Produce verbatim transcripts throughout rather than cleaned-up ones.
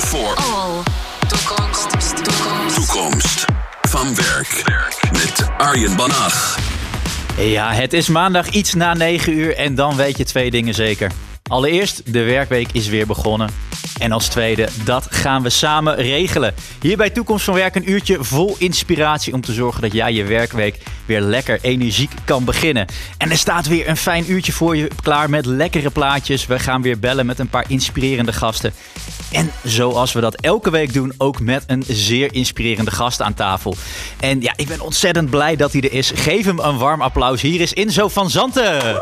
voor All. Toekomst. Toekomst. Toekomst van werk. Met Arjen Bannach. Ja, het is maandag iets na negen uur en dan weet je twee dingen zeker. Allereerst, de werkweek is weer begonnen. En als tweede, dat gaan we samen regelen. Hier bij Toekomst van Werk een uurtje vol inspiratie om te zorgen dat jij je werkweek weer lekker energiek kan beginnen. En er staat weer een fijn uurtje voor je klaar met lekkere plaatjes. We gaan weer bellen met een paar inspirerende gasten. En zoals we dat elke week doen, ook met een zeer inspirerende gast aan tafel. En ja, ik ben ontzettend blij dat hij er is. Geef hem een warm applaus. Hier is Inzo van Zanten.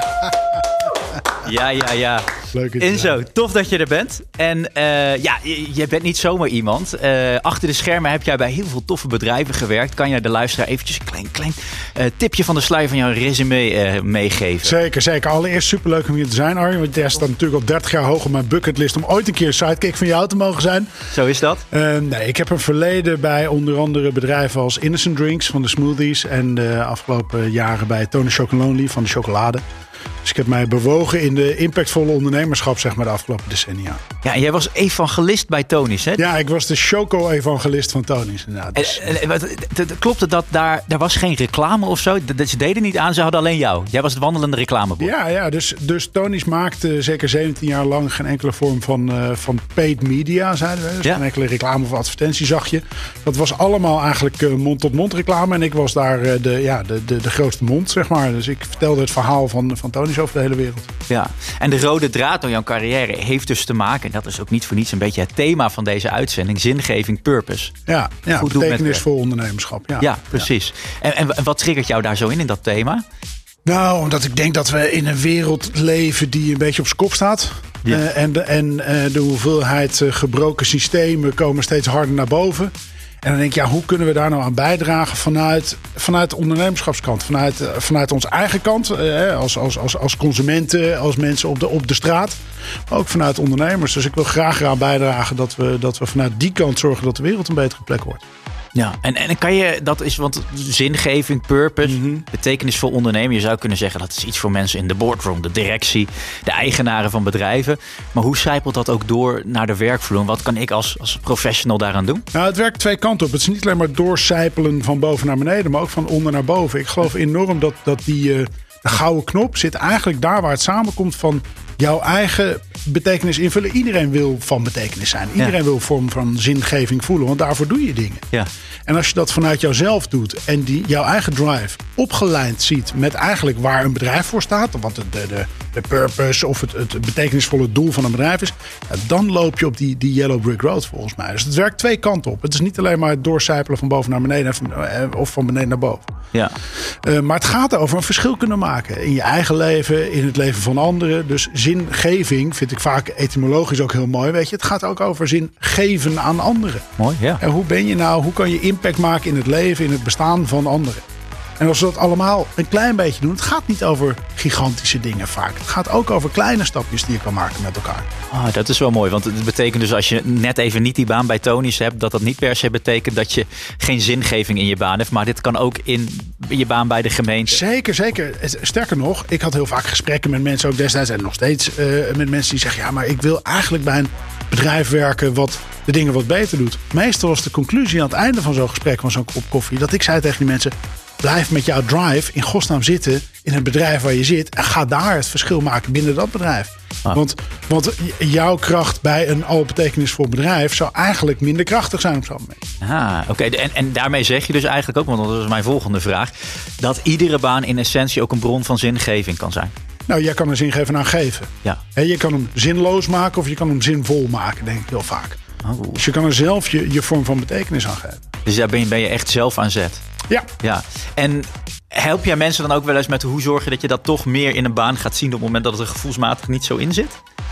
Ja, ja, ja. Leuk Inzo, tof dat je er bent. En uh, ja, je, je bent niet zomaar iemand. Uh, achter de schermen heb jij bij heel veel toffe bedrijven gewerkt. Kan jij de luisteraar eventjes een klein, klein uh, tipje van de sluier van jouw resume uh, meegeven? Zeker, zeker. Allereerst superleuk om hier te zijn, Arjen. Want jij staat natuurlijk al dertig jaar hoog op mijn bucketlist om ooit een keer sidekick van jou te mogen zijn. Zo is dat? Uh, nee, ik heb een verleden bij onder andere bedrijven als Innocent Drinks van de smoothies. En de afgelopen jaren bij Tony Chocolonely van de chocolade. Dus ik heb mij bewogen in de impactvolle ondernemerschap, zeg maar, de afgelopen decennia. Ja, en jij was evangelist bij Tony's, hè? Ja, ik was de choco-evangelist van Tony's. Dus... En, en, en, klopt het dat daar, daar was geen reclame of zo? Dat, ze deden niet aan, ze hadden alleen jou. Jij was het wandelende reclamebord. Ja, ja dus, dus Tony's maakte zeker zeventien jaar lang geen enkele vorm van, uh, van paid media, zeiden we. Dus ja. Geen enkele reclame of advertentie zag je. Dat was allemaal eigenlijk uh, mond-tot-mond reclame. En ik was daar uh, de, ja, de, de, de grootste mond, zeg maar. Dus ik vertelde het verhaal van, van Tony's over de hele wereld. Ja, en de rode draad door jouw carrière heeft dus te maken, en dat is ook niet voor niets een beetje het thema van deze uitzending, zingeving, purpose. Ja, ja betekenisvol ondernemerschap. Ja, ja precies. Ja. En, en wat triggert jou daar zo in, in dat thema? Nou, omdat ik denk dat we in een wereld leven die een beetje op zijn kop staat. Ja. Uh, en de, en uh, de hoeveelheid uh, gebroken systemen komen steeds harder naar boven. En dan denk ik, ja, hoe kunnen we daar nou aan bijdragen vanuit, vanuit de ondernemerschapskant? Vanuit, uh, vanuit onze eigen kant, uh, als, als, als, als consumenten, als mensen op de, op de straat. Maar ook vanuit ondernemers. Dus ik wil graag eraan bijdragen dat we, dat we vanuit die kant zorgen dat de wereld een betere plek wordt. Ja, en, en kan je, dat is, want zingeving, purpose, mm-hmm. betekenisvol ondernemen. Je zou kunnen zeggen dat is iets voor mensen in de boardroom, de directie, de eigenaren van bedrijven. Maar hoe sijpelt dat ook door naar de werkvloer? Wat kan ik als, als professional daaraan doen? Nou, het werkt twee kanten op. Het is niet alleen maar doorcijpelen van boven naar beneden, maar ook van onder naar boven. Ik geloof enorm dat, dat die uh, de gouden knop zit eigenlijk daar waar het samenkomt van jouw eigen betekenis invullen. Iedereen wil van betekenis zijn. Iedereen ja. wil een vorm van zingeving voelen. Want daarvoor doe je dingen. Ja. En als je dat vanuit jouzelf doet en die, jouw eigen drive opgelijnd ziet met eigenlijk waar een bedrijf voor staat, wat de, de, de purpose of het, het betekenisvolle doel van een bedrijf is, ja, dan loop je op die, die yellow brick road volgens mij. Dus het werkt twee kanten op. Het is niet alleen maar het doorcijpelen van boven naar beneden of van beneden naar boven. Ja. Uh, maar het gaat over een verschil kunnen maken in je eigen leven, in het leven van anderen. Dus zingeving vind ik vaak etymologisch ook heel mooi. Weet je, het gaat ook over zin geven aan anderen. Mooi, ja. En hoe ben je nou, hoe kan je impact maken in het leven, in het bestaan van anderen? En als we dat allemaal een klein beetje doen, het gaat niet over gigantische dingen vaak. Het gaat ook over kleine stapjes die je kan maken met elkaar. Ah, dat is wel mooi, want het betekent dus als je net even niet die baan bij Tony's hebt, dat dat niet per se betekent dat je geen zingeving in je baan hebt. Maar dit kan ook in je baan bij de gemeente. Zeker, zeker. Sterker nog, ik had heel vaak gesprekken met mensen ook destijds en nog steeds uh, met mensen die zeggen, ja, maar ik wil eigenlijk bij een bedrijf werken wat de dingen wat beter doet. Meestal was de conclusie aan het einde van zo'n gesprek, van zo'n kop koffie, dat ik zei tegen die mensen, blijf met jouw drive in godsnaam zitten in het bedrijf waar je zit en ga daar het verschil maken binnen dat bedrijf. Ah. Want, want jouw kracht bij een al betekenisvol bedrijf zou eigenlijk minder krachtig zijn op zo'n moment. Ah, oké. Okay. En, en daarmee zeg je dus eigenlijk ook, want dat is mijn volgende vraag, dat iedere baan in essentie ook een bron van zingeving kan zijn. Nou, jij kan er zingeving aan geven. Ja. He, je kan hem zinloos maken of je kan hem zinvol maken, denk ik heel vaak. Oh. Dus je kan er zelf je, je vorm van betekenis aan geven. Dus daar ben je, ben je echt zelf aan zet. Ja. ja. En help jij mensen dan ook wel eens met hoe zorg je dat je dat toch meer in een baan gaat zien op het moment dat het er gevoelsmatig niet zo in zit?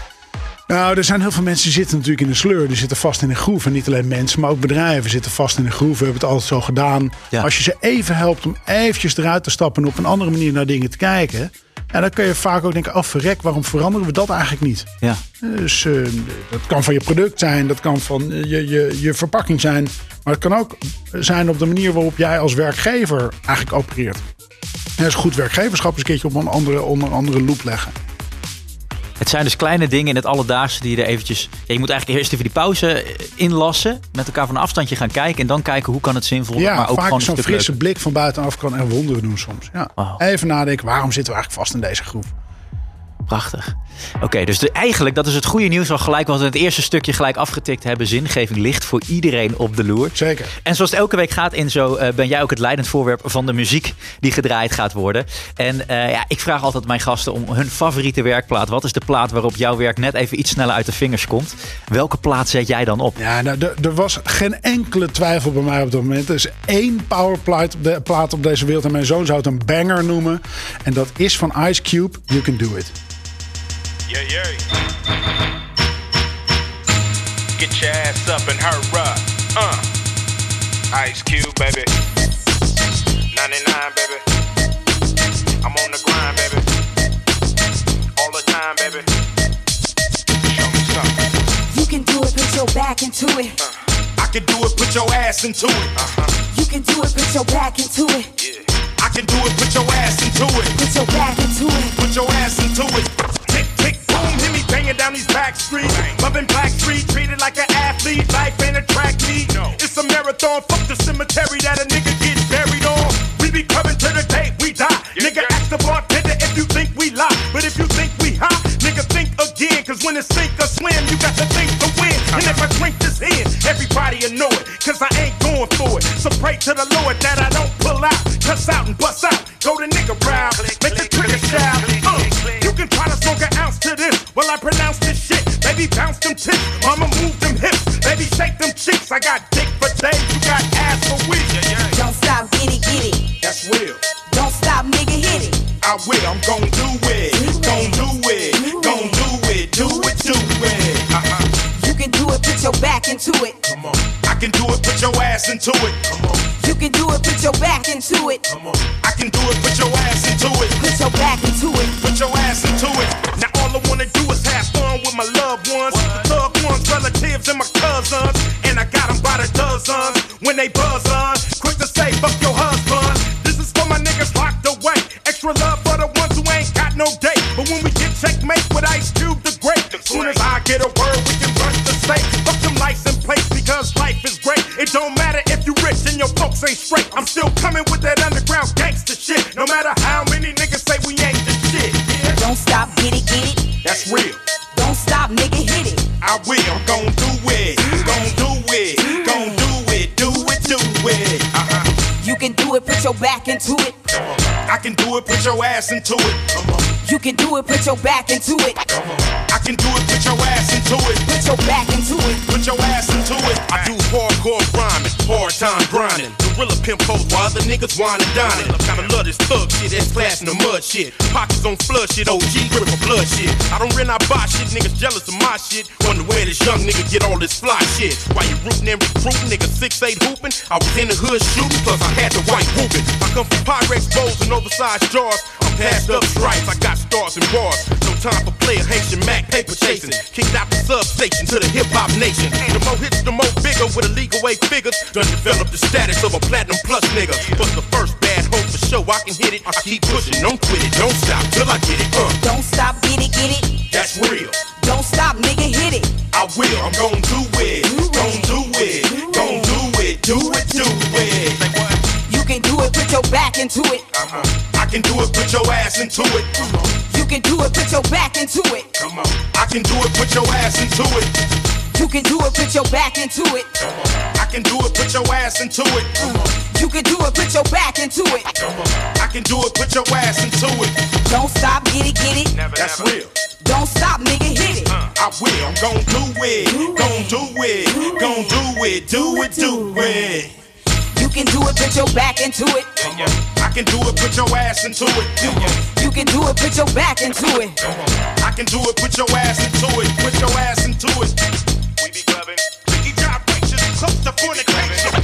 Nou, er zijn heel veel mensen die zitten natuurlijk in een sleur. Die zitten vast in een groef. En niet alleen mensen, maar ook bedrijven zitten vast in een groef. We hebben het altijd zo gedaan. Ja. Als je ze even helpt om eventjes eruit te stappen en op een andere manier naar dingen te kijken, en dan kun je vaak ook denken, oh verrek, waarom veranderen we dat eigenlijk niet? Ja. Dus uh, dat kan van je product zijn, dat kan van je, je, je verpakking zijn. Maar het kan ook zijn op de manier waarop jij als werkgever eigenlijk opereert. En dus goed werkgeverschap is een keertje op een andere, onder een andere loep leggen. Het zijn dus kleine dingen in het alledaagse die je er eventjes... Ja, je moet eigenlijk eerst even die pauze inlassen. Met elkaar van een afstandje gaan kijken. En dan kijken hoe kan het zinvol. Ja, maar ook vaak gewoon zo'n een stuk frisse leuker. blik van buitenaf kan er wonderen doen soms. Ja. Wow. Even nadenken, waarom zitten we eigenlijk vast in deze groep? Prachtig. Oké, okay, dus de, eigenlijk, dat is het goede nieuws al gelijk. Want we het eerste stukje gelijk afgetikt hebben. Zingeving ligt voor iedereen op de loer. Zeker. En zoals het elke week gaat in zo, uh, ben jij ook het leidend voorwerp van de muziek die gedraaid gaat worden. En uh, ja, ik vraag altijd mijn gasten om hun favoriete werkplaat. Wat is de plaat waarop jouw werk net even iets sneller uit de vingers komt? Welke plaat zet jij dan op? Ja, nou, er, er was geen enkele twijfel bij mij op dat moment. Er is één powerplaat op, de, plaat op deze wereld. En mijn zoon zou het een banger noemen. En dat is van Ice Cube, You Can Do It. Yeah, yeah. Get your ass up and hurry up. Uh. Ice Cube, baby. ninety-nine, baby. I'm on the grind, baby. All the time, baby. Show me something. You can do it, put your back into it. Uh. I can do it, put your ass into it. Uh-huh. You can do it, put your back into it. Yeah. I can do it, put your ass into it. Put your back into it. Put your ass into it. Tick, tick, boom, hit me banging down these back streets. Loving Black Street, treated like an athlete. Life ain't a track meet. No. It's a marathon, fuck the cemetery that a nigga get buried on. We be coming to the day we die. Yeah, nigga, yeah. Ask the bartender if you think we lie. But if you think we high, nigga, think again. Cause when it's sink or swim, you got to think to win. Uh-huh. And if I drink this in, everybody will know it. Cause I ain't going for it. So pray to the Lord that I don't pull out. Cuss out and bust out. Go to nigga round. Make the trigger shout. Uh, you can try to smoke an ounce to this. Well, I pronounce this shit. Baby, bounce them tits. Mama, move them hips. Baby, shake them cheeks. I got dick for days. You got ass for weeks. Yeah, yeah. Don't stop, get it, get it. That's real. Don't stop, nigga, hit it. I will. I'm gon' do it. Gon' do it. Gon' do it. Do it, do it. Uh-huh. You can do it, put your back into it. Come on. I can do it, put your ass into it. Come on. You can do it, put your back into it. Come on. I can do it, put your ass into it. Put your back into it. Put your ass into it. Now all I wanna do is have fun with my loved ones. Thug ones, relatives, and my cousins. And I got them by the dozens. When they buzz on, quick to say, fuck your husband. This is for my niggas locked away. Extra love for the ones who ain't got no date. But when we get checkmate with Ice Cube the Great, soon as I get a word, we can rush the state. Fuck them license plates because life is great. It don't matter if you rich and your folks ain't straight. I'm still coming with that underground gangster shit. No matter how many niggas say we ain't the shit. Yeah. Don't stop, get it, get it. That's real. Don't stop, nigga, hit it. I will. I'm gon' do it. Gon' do it. Gon' do it. Do it. Do it. Uh-huh. You can do it, put your back into it. Come on. I can do it. Put your ass into it. Come on. You can do it, put your back into it. Come on. I can do it. Put your ass into it. Put your back into it. Put your ass into it. I do hardcore rhyming, hard time grinding. Gorilla pimp hoes while other niggas wine and dining. Gotta love this thug shit, that's class in the mud shit. Pockets on flood shit, O G grip for blood shit. I don't rent, I buy shit, niggas jealous of my shit. Wonder where this young nigga get all this fly shit. While you rootin' and recruiting, nigga six eight hooping. I was in the hood shooting, plus I had the white whooping. I come from Pyrex bowls and oversized jars. I'm passed up stripes, I got stars and bars. No time for player Haitian Mac paper chasing. Kicked out the substation to the hip hop nation. The more hits, the more bigger with illegal way figures. Done develop the status of a platinum plus nigga. But the first bad hope for sure I can hit it. I keep pushing, don't quit it, don't stop till I get it. Uh. Don't stop, get it, get it. That's real. Don't stop, nigga, hit it. I will, I'm gon' do it. Gon' do it. Gon' do it. Do it, do it. Say what? You can do it, put your back into it. Uh-huh. I can do it, put your ass into it. Come on. You can do it, put your back into it. Come on. I can do it, put your ass into it. You can do it, put your back into it. Come on. I can do it, put your ass into it. Come on. You can do it, put your back into it. Come on. I can do it, put your ass into it. Don't stop, get it, get it. Never, That's never. real. Don't stop, nigga, hit it. Uh, I will, I'm gon' do it. Do gon' it. do it. Do Gon' do it. Do it, do it. You can do it, put your back into it. Come on. I can do it, put your ass into it. Come on. You can do it, put your back into it. Come on. I can do it, put your ass into it. Put your ass into it. We be clubbing. Ricky gyrations close to fornication.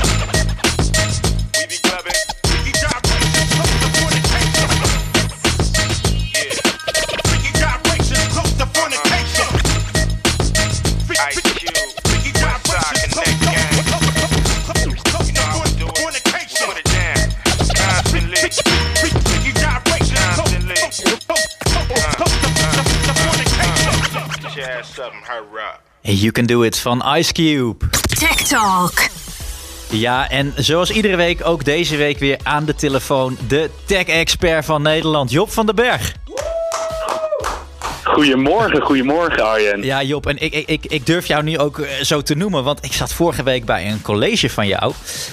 We be clubbing. Ricky gyrations close to fornication. Yeah. Ricky gyrations close to fornication. Ricky gyrations close to fornication. Ricky gyrations close to fornication. your ass up and hurry up. You Can Do It van Ice Cube. Tech Talk. Ja, en zoals iedere week ook deze week weer aan de telefoon de tech-expert van Nederland, Job van den Berg. Goedemorgen, goedemorgen Arjen. Ja, Job, en ik, ik, ik durf jou nu ook zo te noemen, want ik zat vorige week bij een college van jou.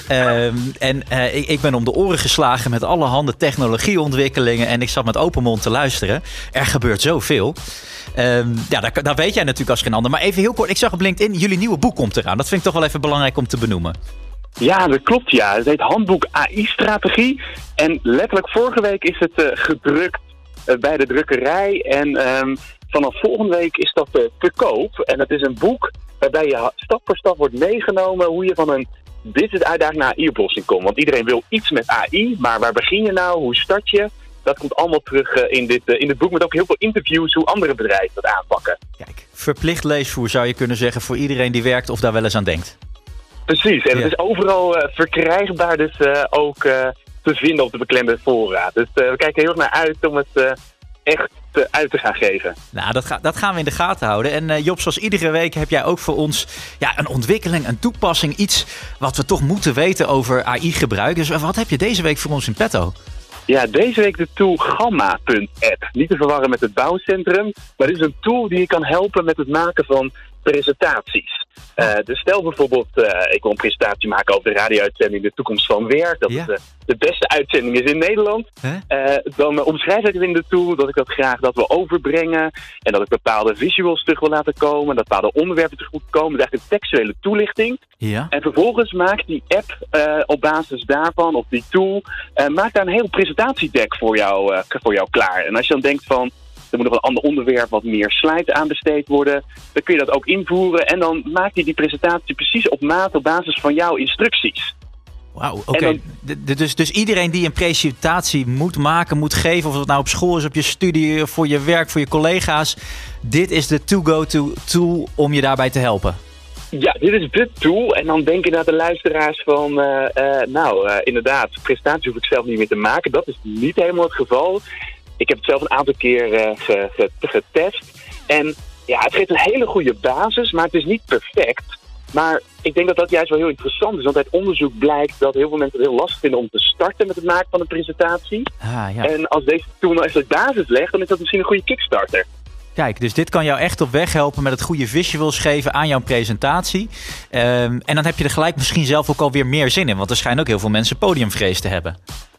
Um, en uh, ik, ik ben om de oren geslagen met allerhande technologieontwikkelingen en ik zat met open mond te luisteren. Er gebeurt zoveel. Um, ja, dat, dat weet jij natuurlijk als geen ander. Maar even heel kort, ik zag op LinkedIn, jullie nieuwe boek komt eraan. Dat vind ik toch wel even belangrijk om te benoemen. Ja, dat klopt ja. Het heet Handboek A I-strategie. En letterlijk vorige week is het uh, gedrukt uh, bij de drukkerij. En um, vanaf volgende week is dat uh, te koop. En het is een boek waarbij je stap voor stap wordt meegenomen hoe je van een business-uitdaging naar A I-oplossing komt. Want iedereen wil iets met A I, maar waar begin je nou? Hoe start je? Dat komt allemaal terug uh, in, dit, uh, in dit boek met ook heel veel interviews hoe andere bedrijven dat aanpakken. Kijk, verplicht leesvoer zou je kunnen zeggen voor iedereen die werkt of daar wel eens aan denkt. Precies, en ja. Het is overal uh, verkrijgbaar, dus uh, ook uh, te vinden op de beklemde voorraad. Dus uh, we kijken heel erg naar uit om het uh, echt uh, uit te gaan geven. Nou, dat, ga, dat gaan we in de gaten houden. En uh, Job, zoals iedere week heb jij ook voor ons ja, een ontwikkeling, een toepassing, iets wat we toch moeten weten over A I-gebruik. Dus wat heb je deze week voor ons in petto? Ja, deze week de tool Gamma punt app. Niet te verwarren met het bouwcentrum, maar dit is een tool die je kan helpen met het maken van presentaties. Uh, dus stel bijvoorbeeld, uh, ik wil een presentatie maken over de radio-uitzending De Toekomst van Werk. Dat ja. het uh, de beste uitzending is in Nederland. Huh? Uh, dan uh, omschrijf ik het in de tool dat ik dat graag dat wil overbrengen. En dat ik bepaalde visuals terug wil laten komen. Dat bepaalde onderwerpen terug moeten komen. Dat is eigenlijk een textuele toelichting. Ja. En vervolgens maakt die app uh, op basis daarvan, of die tool, uh, maakt daar een heel presentatiedek voor jou, uh, voor jou klaar. En als je dan denkt van, er moet nog een ander onderwerp, wat meer slides aan besteed worden, dan kun je dat ook invoeren. En dan maakt hij die presentatie precies op maat op basis van jouw instructies. Wauw, oké. Okay. Dus, dus iedereen die een presentatie moet maken, moet geven, of het nou op school is, op je studie, voor je werk, voor je collega's. Dit is de to-go-to tool om je daarbij te helpen. Ja, dit is de tool. En dan denken naar de luisteraars van, uh, uh, nou, uh, inderdaad, presentatie hoef ik zelf niet meer te maken. Dat is niet helemaal het geval. Ik heb het zelf een aantal keer uh, ge, ge, getest. En ja, het geeft een hele goede basis, maar het is niet perfect. Maar ik denk dat dat juist wel heel interessant is. Want uit onderzoek blijkt dat heel veel mensen het heel lastig vinden om te starten met het maken van een presentatie. Ah, ja. En als deze tool nou eens de basis legt, dan is dat misschien een goede kickstarter. Kijk, dus dit kan jou echt op weg helpen met het goede visuals geven aan jouw presentatie. Um, en dan heb je er gelijk misschien zelf ook alweer meer zin in. Want er schijnen ook heel veel mensen podiumvrees te hebben.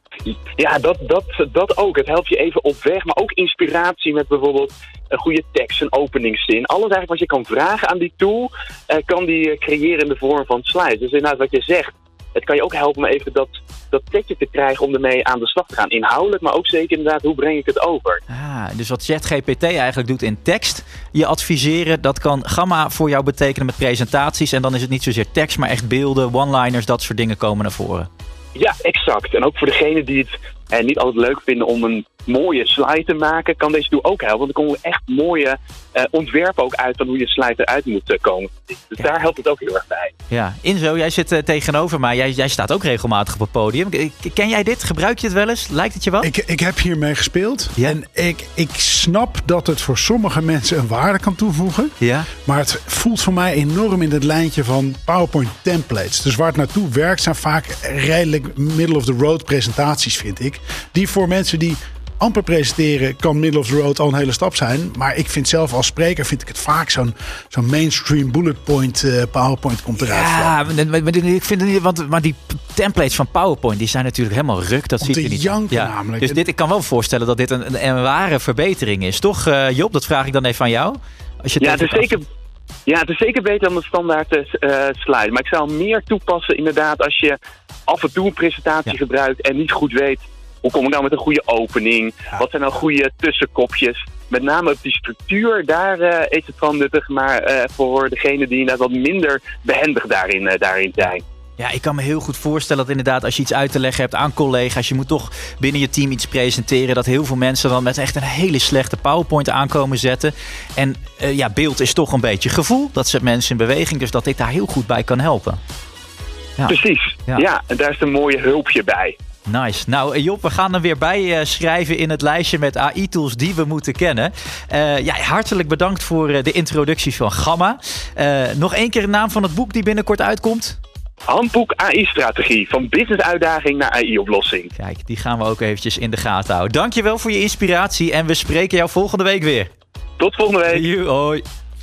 Ja, dat, dat, dat ook. Het helpt je even op weg. Maar ook inspiratie met bijvoorbeeld een goede tekst, een openingszin. Alles eigenlijk wat je kan vragen aan die tool, uh, kan die creëren in de vorm van slides. Dus inderdaad wat je zegt, het kan je ook helpen om even dat, dat tekstje te krijgen om ermee aan de slag te gaan. Inhoudelijk, maar ook zeker inderdaad, hoe breng ik het over? Ah, dus wat ChatGPT eigenlijk doet in tekst, je adviseren, dat kan Gamma voor jou betekenen met presentaties. En dan is het niet zozeer tekst, maar echt beelden, one-liners, dat soort dingen komen naar voren. Ja, exact. En ook voor degenen die het eh, niet altijd leuk vinden om een mooie slide te maken, kan deze tool ook helpen. Want er komen echt mooie uh, ontwerpen ook uit van hoe je slide eruit moet uh, komen. Dus ja. Daar helpt het ook heel erg bij. Ja, Inzo, jij zit uh, tegenover mij. Jij, jij staat ook regelmatig op het podium. Ken jij dit? Gebruik je het wel eens? Lijkt het je wat? Ik, ik heb hiermee gespeeld. Ja. En ik, ik snap dat het voor sommige mensen een waarde kan toevoegen. Ja. Maar het voelt voor mij enorm in het lijntje van PowerPoint templates. Dus waar het naartoe werkt zijn vaak redelijk middle of the road presentaties, vind ik. Die voor mensen die amper presenteren kan middle of the road al een hele stap zijn. Maar ik vind zelf als spreker vind ik het vaak zo'n, zo'n mainstream bullet point uh, PowerPoint komt eruit. Ja, maar, maar, maar ik vind het niet, want maar die templates van PowerPoint die zijn natuurlijk helemaal ruk. Dat Om ziet te er niet janken ja. namelijk. Dus dit, ik kan wel voorstellen dat dit een, een, een ware verbetering is. Toch, uh, Job? Dat vraag ik dan even aan jou. Als je het ja, het is zeker. Ja, het is zeker beter dan de standaard uh, slide. Maar ik zou hem meer toepassen inderdaad als je af en toe een presentatie ja. gebruikt en niet goed weet, hoe kom ik nou met een goede opening? Ja. Wat zijn nou goede tussenkopjes? Met name op die structuur, daar uh, is het van nuttig. Maar uh, voor degenen die inderdaad wat minder behendig daarin, uh, daarin zijn. Ja, ik kan me heel goed voorstellen dat inderdaad als je iets uit te leggen hebt aan collega's, je moet toch binnen je team iets presenteren, dat heel veel mensen dan met echt een hele slechte PowerPoint aankomen zetten. En uh, ja, beeld is toch een beetje gevoel. Dat zet mensen in beweging, dus dat dit daar heel goed bij kan helpen. Ja. Precies, ja. ja. En daar is een mooie hulpje bij. Nice. Nou Job, we gaan er weer bij uh, schrijven in het lijstje met A I-tools die we moeten kennen. Uh, ja, hartelijk bedankt voor uh, de introductie van Gamma. Uh, nog één keer de naam van het boek die binnenkort uitkomt. Handboek A I-strategie, van business-uitdaging naar A I-oplossing. Kijk, die gaan we ook eventjes in de gaten houden. Dankjewel voor je inspiratie en we spreken jou volgende week weer. Tot volgende week. Yo, hoi.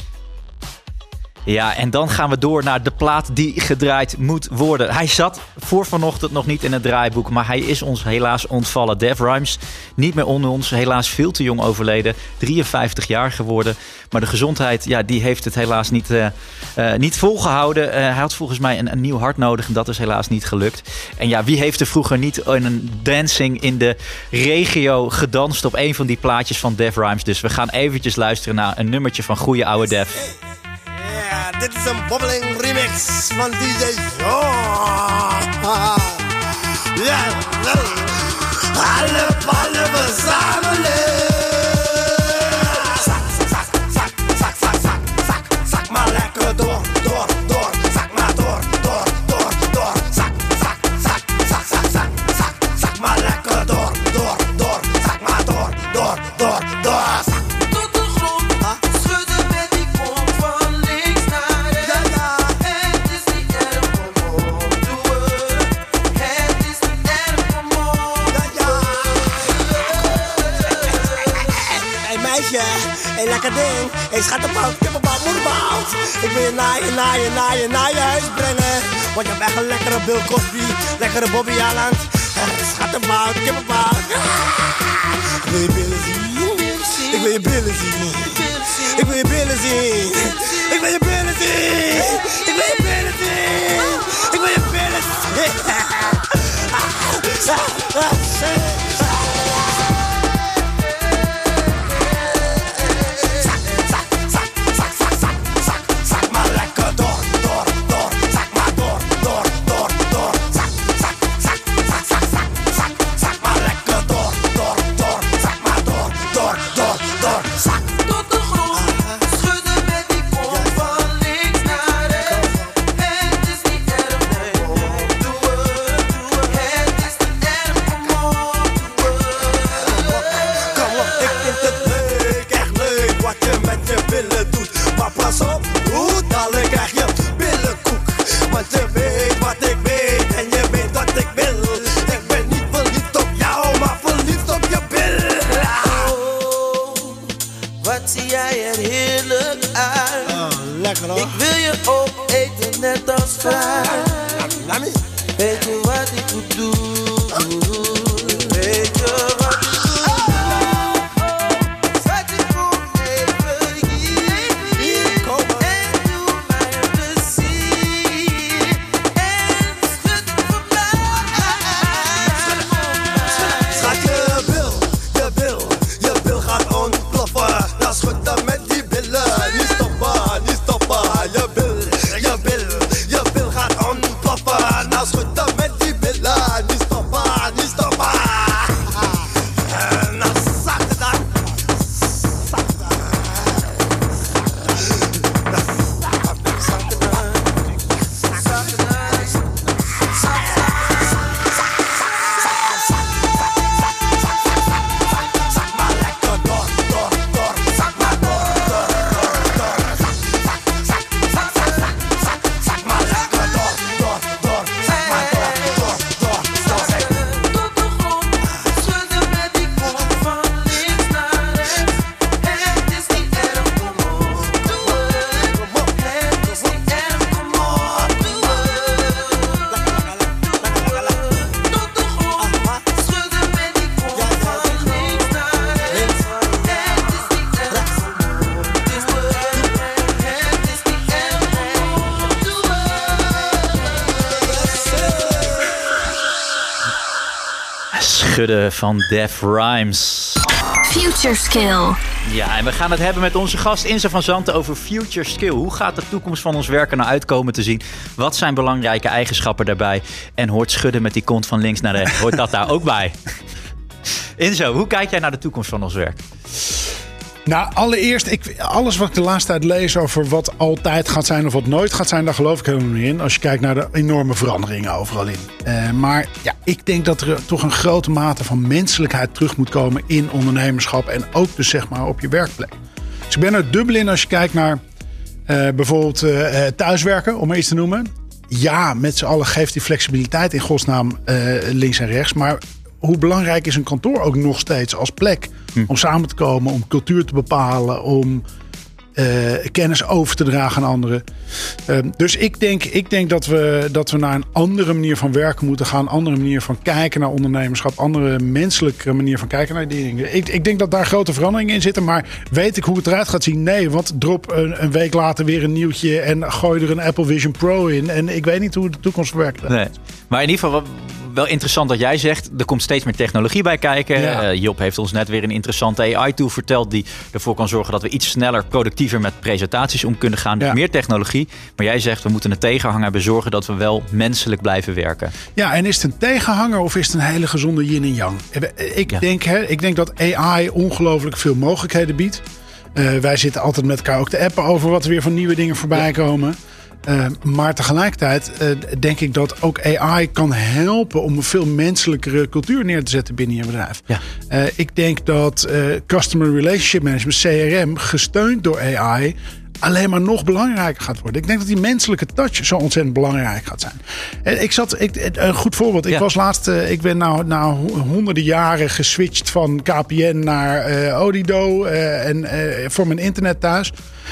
Ja, en dan gaan we door naar de plaat die gedraaid moet worden. Hij zat voor vanochtend nog niet in het draaiboek, maar hij is ons helaas ontvallen. Def Rhymes, niet meer onder ons, helaas veel te jong overleden. drieënvijftig jaar geworden. Maar de gezondheid, ja, die heeft het helaas niet, uh, uh, niet volgehouden. Uh, hij had volgens mij een, een nieuw hart nodig en dat is helaas niet gelukt. En ja, wie heeft er vroeger niet in een dancing in de regio gedanst op een van die plaatjes van Def Rhymes? Dus we gaan eventjes luisteren naar een nummertje van goede oude Def. Ja, dit is een bobbeling remix van D J Shaw. Ja, alle ballen verzamelen. Zak, zak, zak, zak, zak, zak, zak, zak maar lekker door, door, door. Zak maar door, door, door, door. Zak, zak, zak, zak, zak, zak, zak, zak maar lekker door, door, door. Zak maar door, door, door, door. Hey, lekker ding. Hey, schattenbout, kippenbout, moederbout. Ik wil je naar je, naar je, naar je, naar je huis brengen. Want je hebt echt een lekkere Bill Cosby, lekkere Bobby Aland. Schattenbout, kippenbout. Ik wil je billen zien. Ik wil je billen zien. Ik wil je billen zien. Ik wil je billen zien. Ik wil je billen zien. Ik wil je billen zien. Ik wil je opeten net als vrij. Weet je wat ik moet doen? Weet je wat ik doe? Zet je voor even hier. En doe mij een plezier. En schud het voor mij. Schat je bil, je bil, je bil gaat ontploffen. Dan schud hem met die billen. Niet stoppen, niet stoppen. Je bil, je bil, je bil gaat ontploffen. Nou schud hem met die billen. Niet stoppen, niet stoppen. En dan zak het dan. Zak het dan. Zak het dan. Zak het dan. Zak maar lekker door, door, door. Zak maar door, door, door, door. Zak, zak, zak, zak, zak, zak, zak maar lekker door, door, door. Zak maar door, door, door, door. Tot de grond, schudden met die kop van links naar rechts. Het is niet erg, kom op, doe het. Het is niet erg, kom op, doe het. Tot de grond, schudden met die kop van links naar rechts. Het is niet erg, kom op, doe het. Het is niet erg, kom op, doe het. Schudden van Def Rhymes. Future Skill. Ja, en we gaan het hebben met onze gast Inza van Zanten over Future Skill. Hoe gaat de toekomst van ons werk er nou uitkomen te zien? Wat zijn belangrijke eigenschappen daarbij? En hoort schudden met die kont van links naar rechts, hoort dat daar ook bij? Inzo, hoe kijk jij naar de toekomst van ons werk? Nou, allereerst, ik, alles wat ik de laatste tijd lees over wat altijd gaat zijn of wat nooit gaat zijn, daar geloof ik helemaal niet in. Als je kijkt naar de enorme veranderingen overal in. Uh, maar ja, ik denk dat er toch een grote mate van menselijkheid terug moet komen in ondernemerschap. En ook dus zeg maar op je werkplek. Dus ik ben er dubbel in als je kijkt naar uh, bijvoorbeeld uh, thuiswerken, om maar iets te noemen. Ja, met z'n allen geeft die flexibiliteit in godsnaam uh, links en rechts. Maar hoe belangrijk is een kantoor ook nog steeds als plek hm. om samen te komen, om cultuur te bepalen, om uh, kennis over te dragen aan anderen. Uh, dus ik denk, ik denk dat, we, dat we naar een andere manier van werken moeten gaan, een andere manier van kijken naar ondernemerschap, andere menselijke manier van kijken naar die dingen. Ik, ik denk dat daar grote veranderingen in zitten, maar weet ik hoe het eruit gaat zien? Nee, want drop een, een week later weer een nieuwtje en gooi er een Apple Vision Pro in en ik weet niet hoe de toekomst werkt. Nee. Maar in ieder geval wel interessant dat jij zegt, er komt steeds meer technologie bij kijken. Ja. Uh, Job heeft ons net weer een interessante A I-tool verteld die ervoor kan zorgen dat we iets sneller, productiever met presentaties om kunnen gaan. Dus ja. meer technologie. Maar jij zegt, we moeten een tegenhanger bij zorgen dat we wel menselijk blijven werken. Ja, en is het een tegenhanger of is het een hele gezonde yin en yang? Ik, ja. denk, hè, ik denk dat A I ongelooflijk veel mogelijkheden biedt. Uh, wij zitten altijd met elkaar ook te appen over wat er weer van nieuwe dingen voorbij ja. komen. Uh, maar tegelijkertijd uh, denk ik dat ook A I kan helpen om een veel menselijkere cultuur neer te zetten binnen je bedrijf. Ja. Uh, ik denk dat uh, Customer Relationship Management, C R M, gesteund door A I, alleen maar nog belangrijker gaat worden. Ik denk dat die menselijke touch zo ontzettend belangrijk gaat zijn. En ik zat, ik, een goed voorbeeld. Ik ja. was laatst, uh, ik ben nou na honderden jaren geswitcht van K P N naar uh, Odido uh, en uh, voor mijn internet thuis.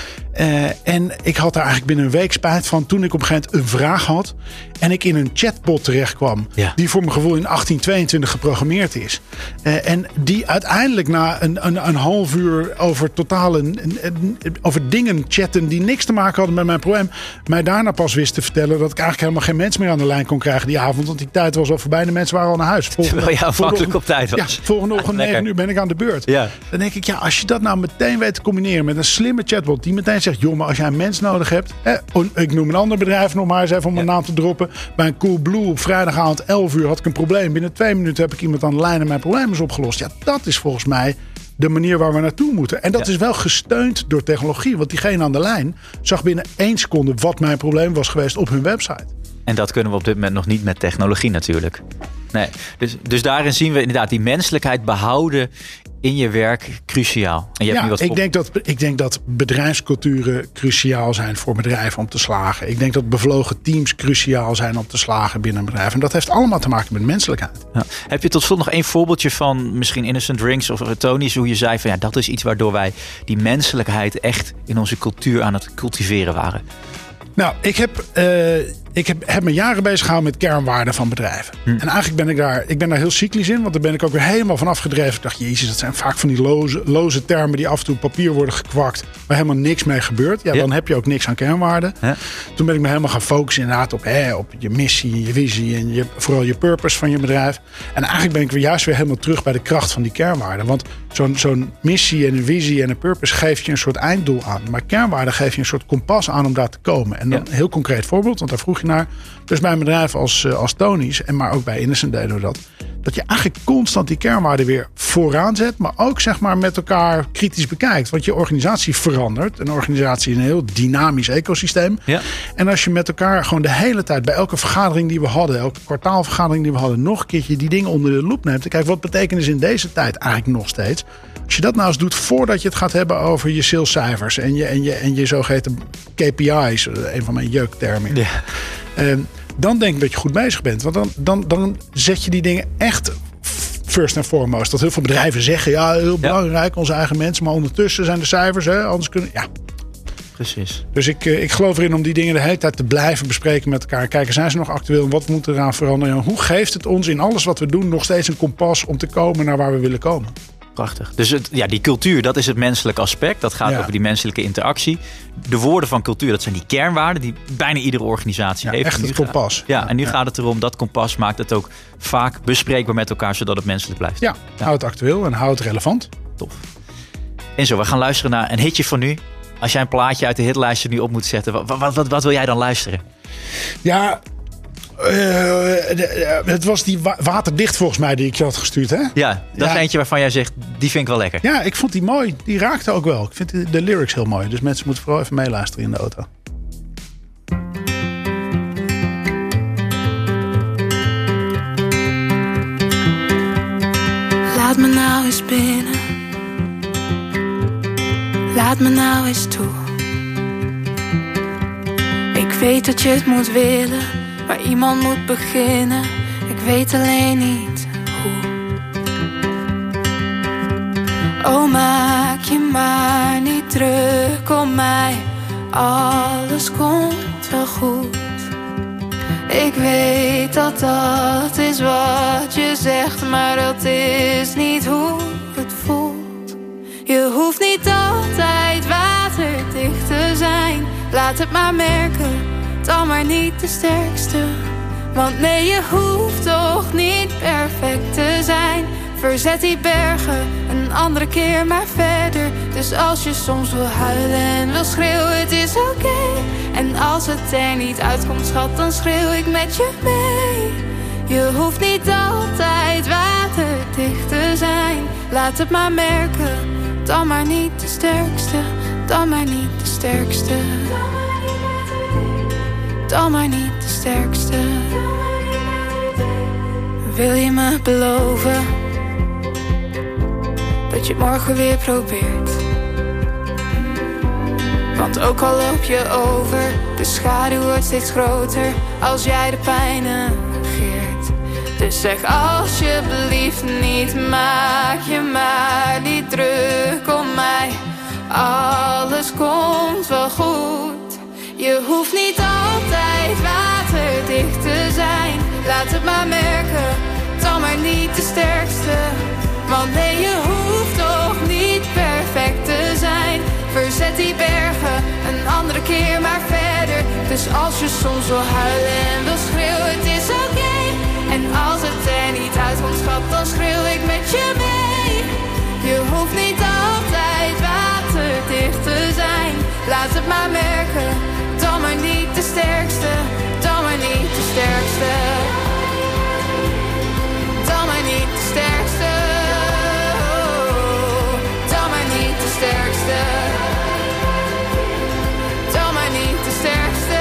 Uh, en ik had daar eigenlijk binnen een week spijt van toen ik op een gegeven moment een vraag had en ik in een chatbot terecht kwam ja. die voor mijn gevoel in achttien tweeëntwintig geprogrammeerd is. Uh, en die uiteindelijk na een, een, een half uur over totale een, een, over dingen chatten die niks te maken hadden met mijn probleem, mij daarna pas wist te vertellen dat ik eigenlijk helemaal geen mens meer aan de lijn kon krijgen die avond, want die tijd was al voorbij, de mensen waren al naar huis. Volgende, Terwijl je afhankelijk op tijd was. Ja, volgende ochtend negen uur ben ik aan de beurt. Ja. Dan denk ik, ja, als je dat nou meteen weet te combineren met een slimme chatbot die meteen zegt, joh, maar als jij een mens nodig hebt, eh, ik noem een ander bedrijf nog maar eens even om mijn ja. naam te droppen. Bij een Coolblue op vrijdagavond elf uur had ik een probleem. Binnen twee minuten heb ik iemand aan de lijn en mijn probleem is opgelost. Ja, dat is volgens mij de manier waar we naartoe moeten. En dat ja. is wel gesteund door technologie. Want diegene aan de lijn zag binnen één seconde wat mijn probleem was geweest op hun website. En dat kunnen we op dit moment nog niet met technologie natuurlijk. Nee. Dus, dus daarin zien we inderdaad die menselijkheid behouden in je werk cruciaal. En je hebt ja, nu wat ik, denk dat, ik denk dat bedrijfsculturen cruciaal zijn voor bedrijven om te slagen. Ik denk dat bevlogen teams cruciaal zijn om te slagen binnen een bedrijf. En dat heeft allemaal te maken met menselijkheid. Ja. Heb je tot slot nog één voorbeeldje van misschien Innocent Drinks of Tony's, hoe je zei van ja, dat is iets waardoor wij die menselijkheid echt in onze cultuur aan het cultiveren waren? Nou, ik heb, uh, ik heb, heb me jaren bezig gehouden met kernwaarden van bedrijven. Hm. En eigenlijk ben ik daar, ik ben daar heel cyclisch in. Want daar ben ik ook weer helemaal van afgedreven. Ik dacht, jezus, dat zijn vaak van die loze, loze termen die af en toe op papier worden gekwakt. Waar helemaal niks mee gebeurt. Ja, ja. Dan heb je ook niks aan kernwaarden. Ja. Toen ben ik me helemaal gaan focussen inderdaad op, hè, op je missie en je visie. En je, vooral je purpose van je bedrijf. En eigenlijk ben ik weer juist weer helemaal terug bij de kracht van die kernwaarden. Want zo'n, zo'n missie en een visie en een purpose geeft je een soort einddoel aan. Maar kernwaarden geeft je een soort kompas aan om daar te komen. En dan ja. een heel concreet voorbeeld, want daar vroeg je naar. Dus bij een bedrijf als, als Tony's, en maar ook bij Innocent deden we dat. Dat je eigenlijk constant die kernwaarden weer vooraan zet. Maar ook zeg maar met elkaar kritisch bekijkt. Want je organisatie verandert. Een organisatie is een heel dynamisch ecosysteem. Ja. En als je met elkaar gewoon de hele tijd bij elke vergadering die we hadden. Elke kwartaalvergadering die we hadden. Nog een keertje die dingen onder de loep neemt. Kijk, wat betekent is in deze tijd eigenlijk nog steeds. Als je dat nou eens doet voordat je het gaat hebben over je salescijfers. En je, en je, en je zogeheten K P I's. Een van mijn jeuktermen. Ja. Um, dan denk ik dat je goed bezig bent. Want dan, dan, dan zet je die dingen echt first and foremost. Dat heel veel bedrijven zeggen, ja, heel belangrijk, ja. onze eigen mensen. Maar ondertussen zijn de cijfers, hè, anders kunnen... Ja. Precies. Dus ik, ik geloof erin om die dingen de hele tijd te blijven bespreken met elkaar. Kijken, zijn ze nog actueel? Wat moet er aan veranderen? En hoe geeft het ons in alles wat we doen nog steeds een kompas om te komen naar waar we willen komen? Prachtig. Dus het, ja, die cultuur, dat is het menselijke aspect. Dat gaat ja. over die menselijke interactie. De woorden van cultuur, dat zijn die kernwaarden die bijna iedere organisatie ja, heeft. Echt het kompas. Gaat, ja, en nu ja. gaat het erom, dat kompas maakt het ook vaak bespreekbaar met elkaar, zodat het menselijk blijft. Ja, ja. Houd het actueel en houd het relevant. Tof. En zo, we gaan luisteren naar een hitje van nu. Als jij een plaatje uit de hitlijst nu op moet zetten, wat, wat, wat, wat wil jij dan luisteren? Ja, de, het was die wa- waterdicht volgens mij die ik je had gestuurd, hè? Ja, dat Ja. is eentje waarvan jij zegt, die vind ik wel lekker. Ja, ik vond die mooi. Die raakte ook wel. Ik vind de, de lyrics heel mooi. Dus mensen moeten vooral even meeluisteren in de auto. Laat me nou eens binnen. Laat me nou eens toe. Ik weet dat je het moet willen, maar iemand moet beginnen. Ik weet alleen niet hoe. Oh, maak je maar niet druk om mij. Alles komt wel goed. Ik weet dat dat is wat je zegt, maar dat is niet hoe het voelt. Je hoeft niet altijd waterdicht te zijn. Laat het maar merken, dan maar niet de sterkste. Want nee, je hoeft toch niet perfect te zijn. Verzet die bergen, een andere keer maar verder. Dus als je soms wil huilen en wil schreeuwen, het is oké. Okay. En als het er niet uitkomt, schat, dan schreeuw ik met je mee. Je hoeft niet altijd waterdicht te zijn. Laat het maar merken, dan maar niet de sterkste. Dan maar niet de sterkste. Dan maar niet de sterkste. Wil je me beloven dat je het morgen weer probeert? Want ook al loop je over, de schaduw wordt steeds groter als jij de pijn negeert. Dus zeg alsjeblieft niet, maak je maar niet druk om mij. Alles komt wel goed. Je hoeft niet altijd waterdicht te zijn. Laat het maar merken, dan maar niet de sterkste. Want nee, je hoeft toch niet perfect te zijn. Verzet die bergen, een andere keer maar verder. Dus als je soms wil huilen en wil schreeuwen, het is oké. Okay. En als het er niet uitkomt, schat, dan schreeuw ik met je mee. Je hoeft niet altijd waterdicht te zijn. Laat het maar merken, dan maar niet de sterkste. Dan maar niet de sterkste. Dan maar niet de sterkste. Dan maar niet de sterkste. Dan maar niet de sterkste.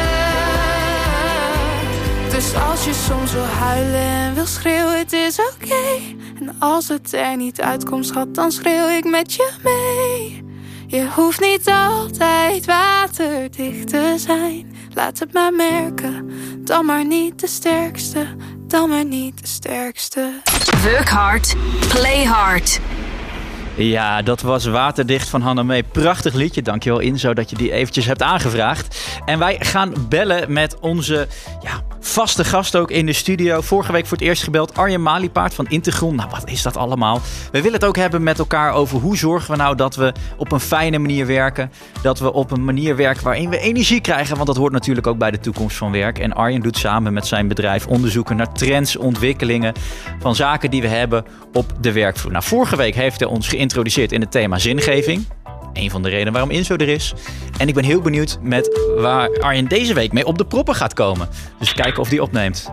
Dus als je soms wil huilen en wil schreeuwen, het is oké. Okay. En als het er niet uitkomt, schat, dan schreeuw ik met je mee. Je hoeft niet altijd waterdicht te zijn. Laat het maar merken, dan maar niet de sterkste. Dan maar niet de sterkste. Work hard, play hard. Ja, dat was Waterdicht van Hannah-Mee. Prachtig liedje. Dankjewel Inzo dat je die eventjes hebt aangevraagd. En wij gaan bellen met onze ja, vaste gast ook in de studio. Vorige week voor het eerst gebeld. Arjen Maliepaard van Integron. Nou, wat is dat allemaal? We willen het ook hebben met elkaar over hoe zorgen we nou dat we op een fijne manier werken. Dat we op een manier werken waarin we energie krijgen. Want dat hoort natuurlijk ook bij de toekomst van werk. En Arjen doet samen met zijn bedrijf onderzoeken naar trends, ontwikkelingen van zaken die we hebben op de werkvloer. Nou, vorige week heeft hij ons geïntroduceerd in het thema zingeving. Een van de redenen waarom Inzo er is. En ik ben heel benieuwd met waar Arjen deze week mee op de proppen gaat komen. Dus kijken of die opneemt.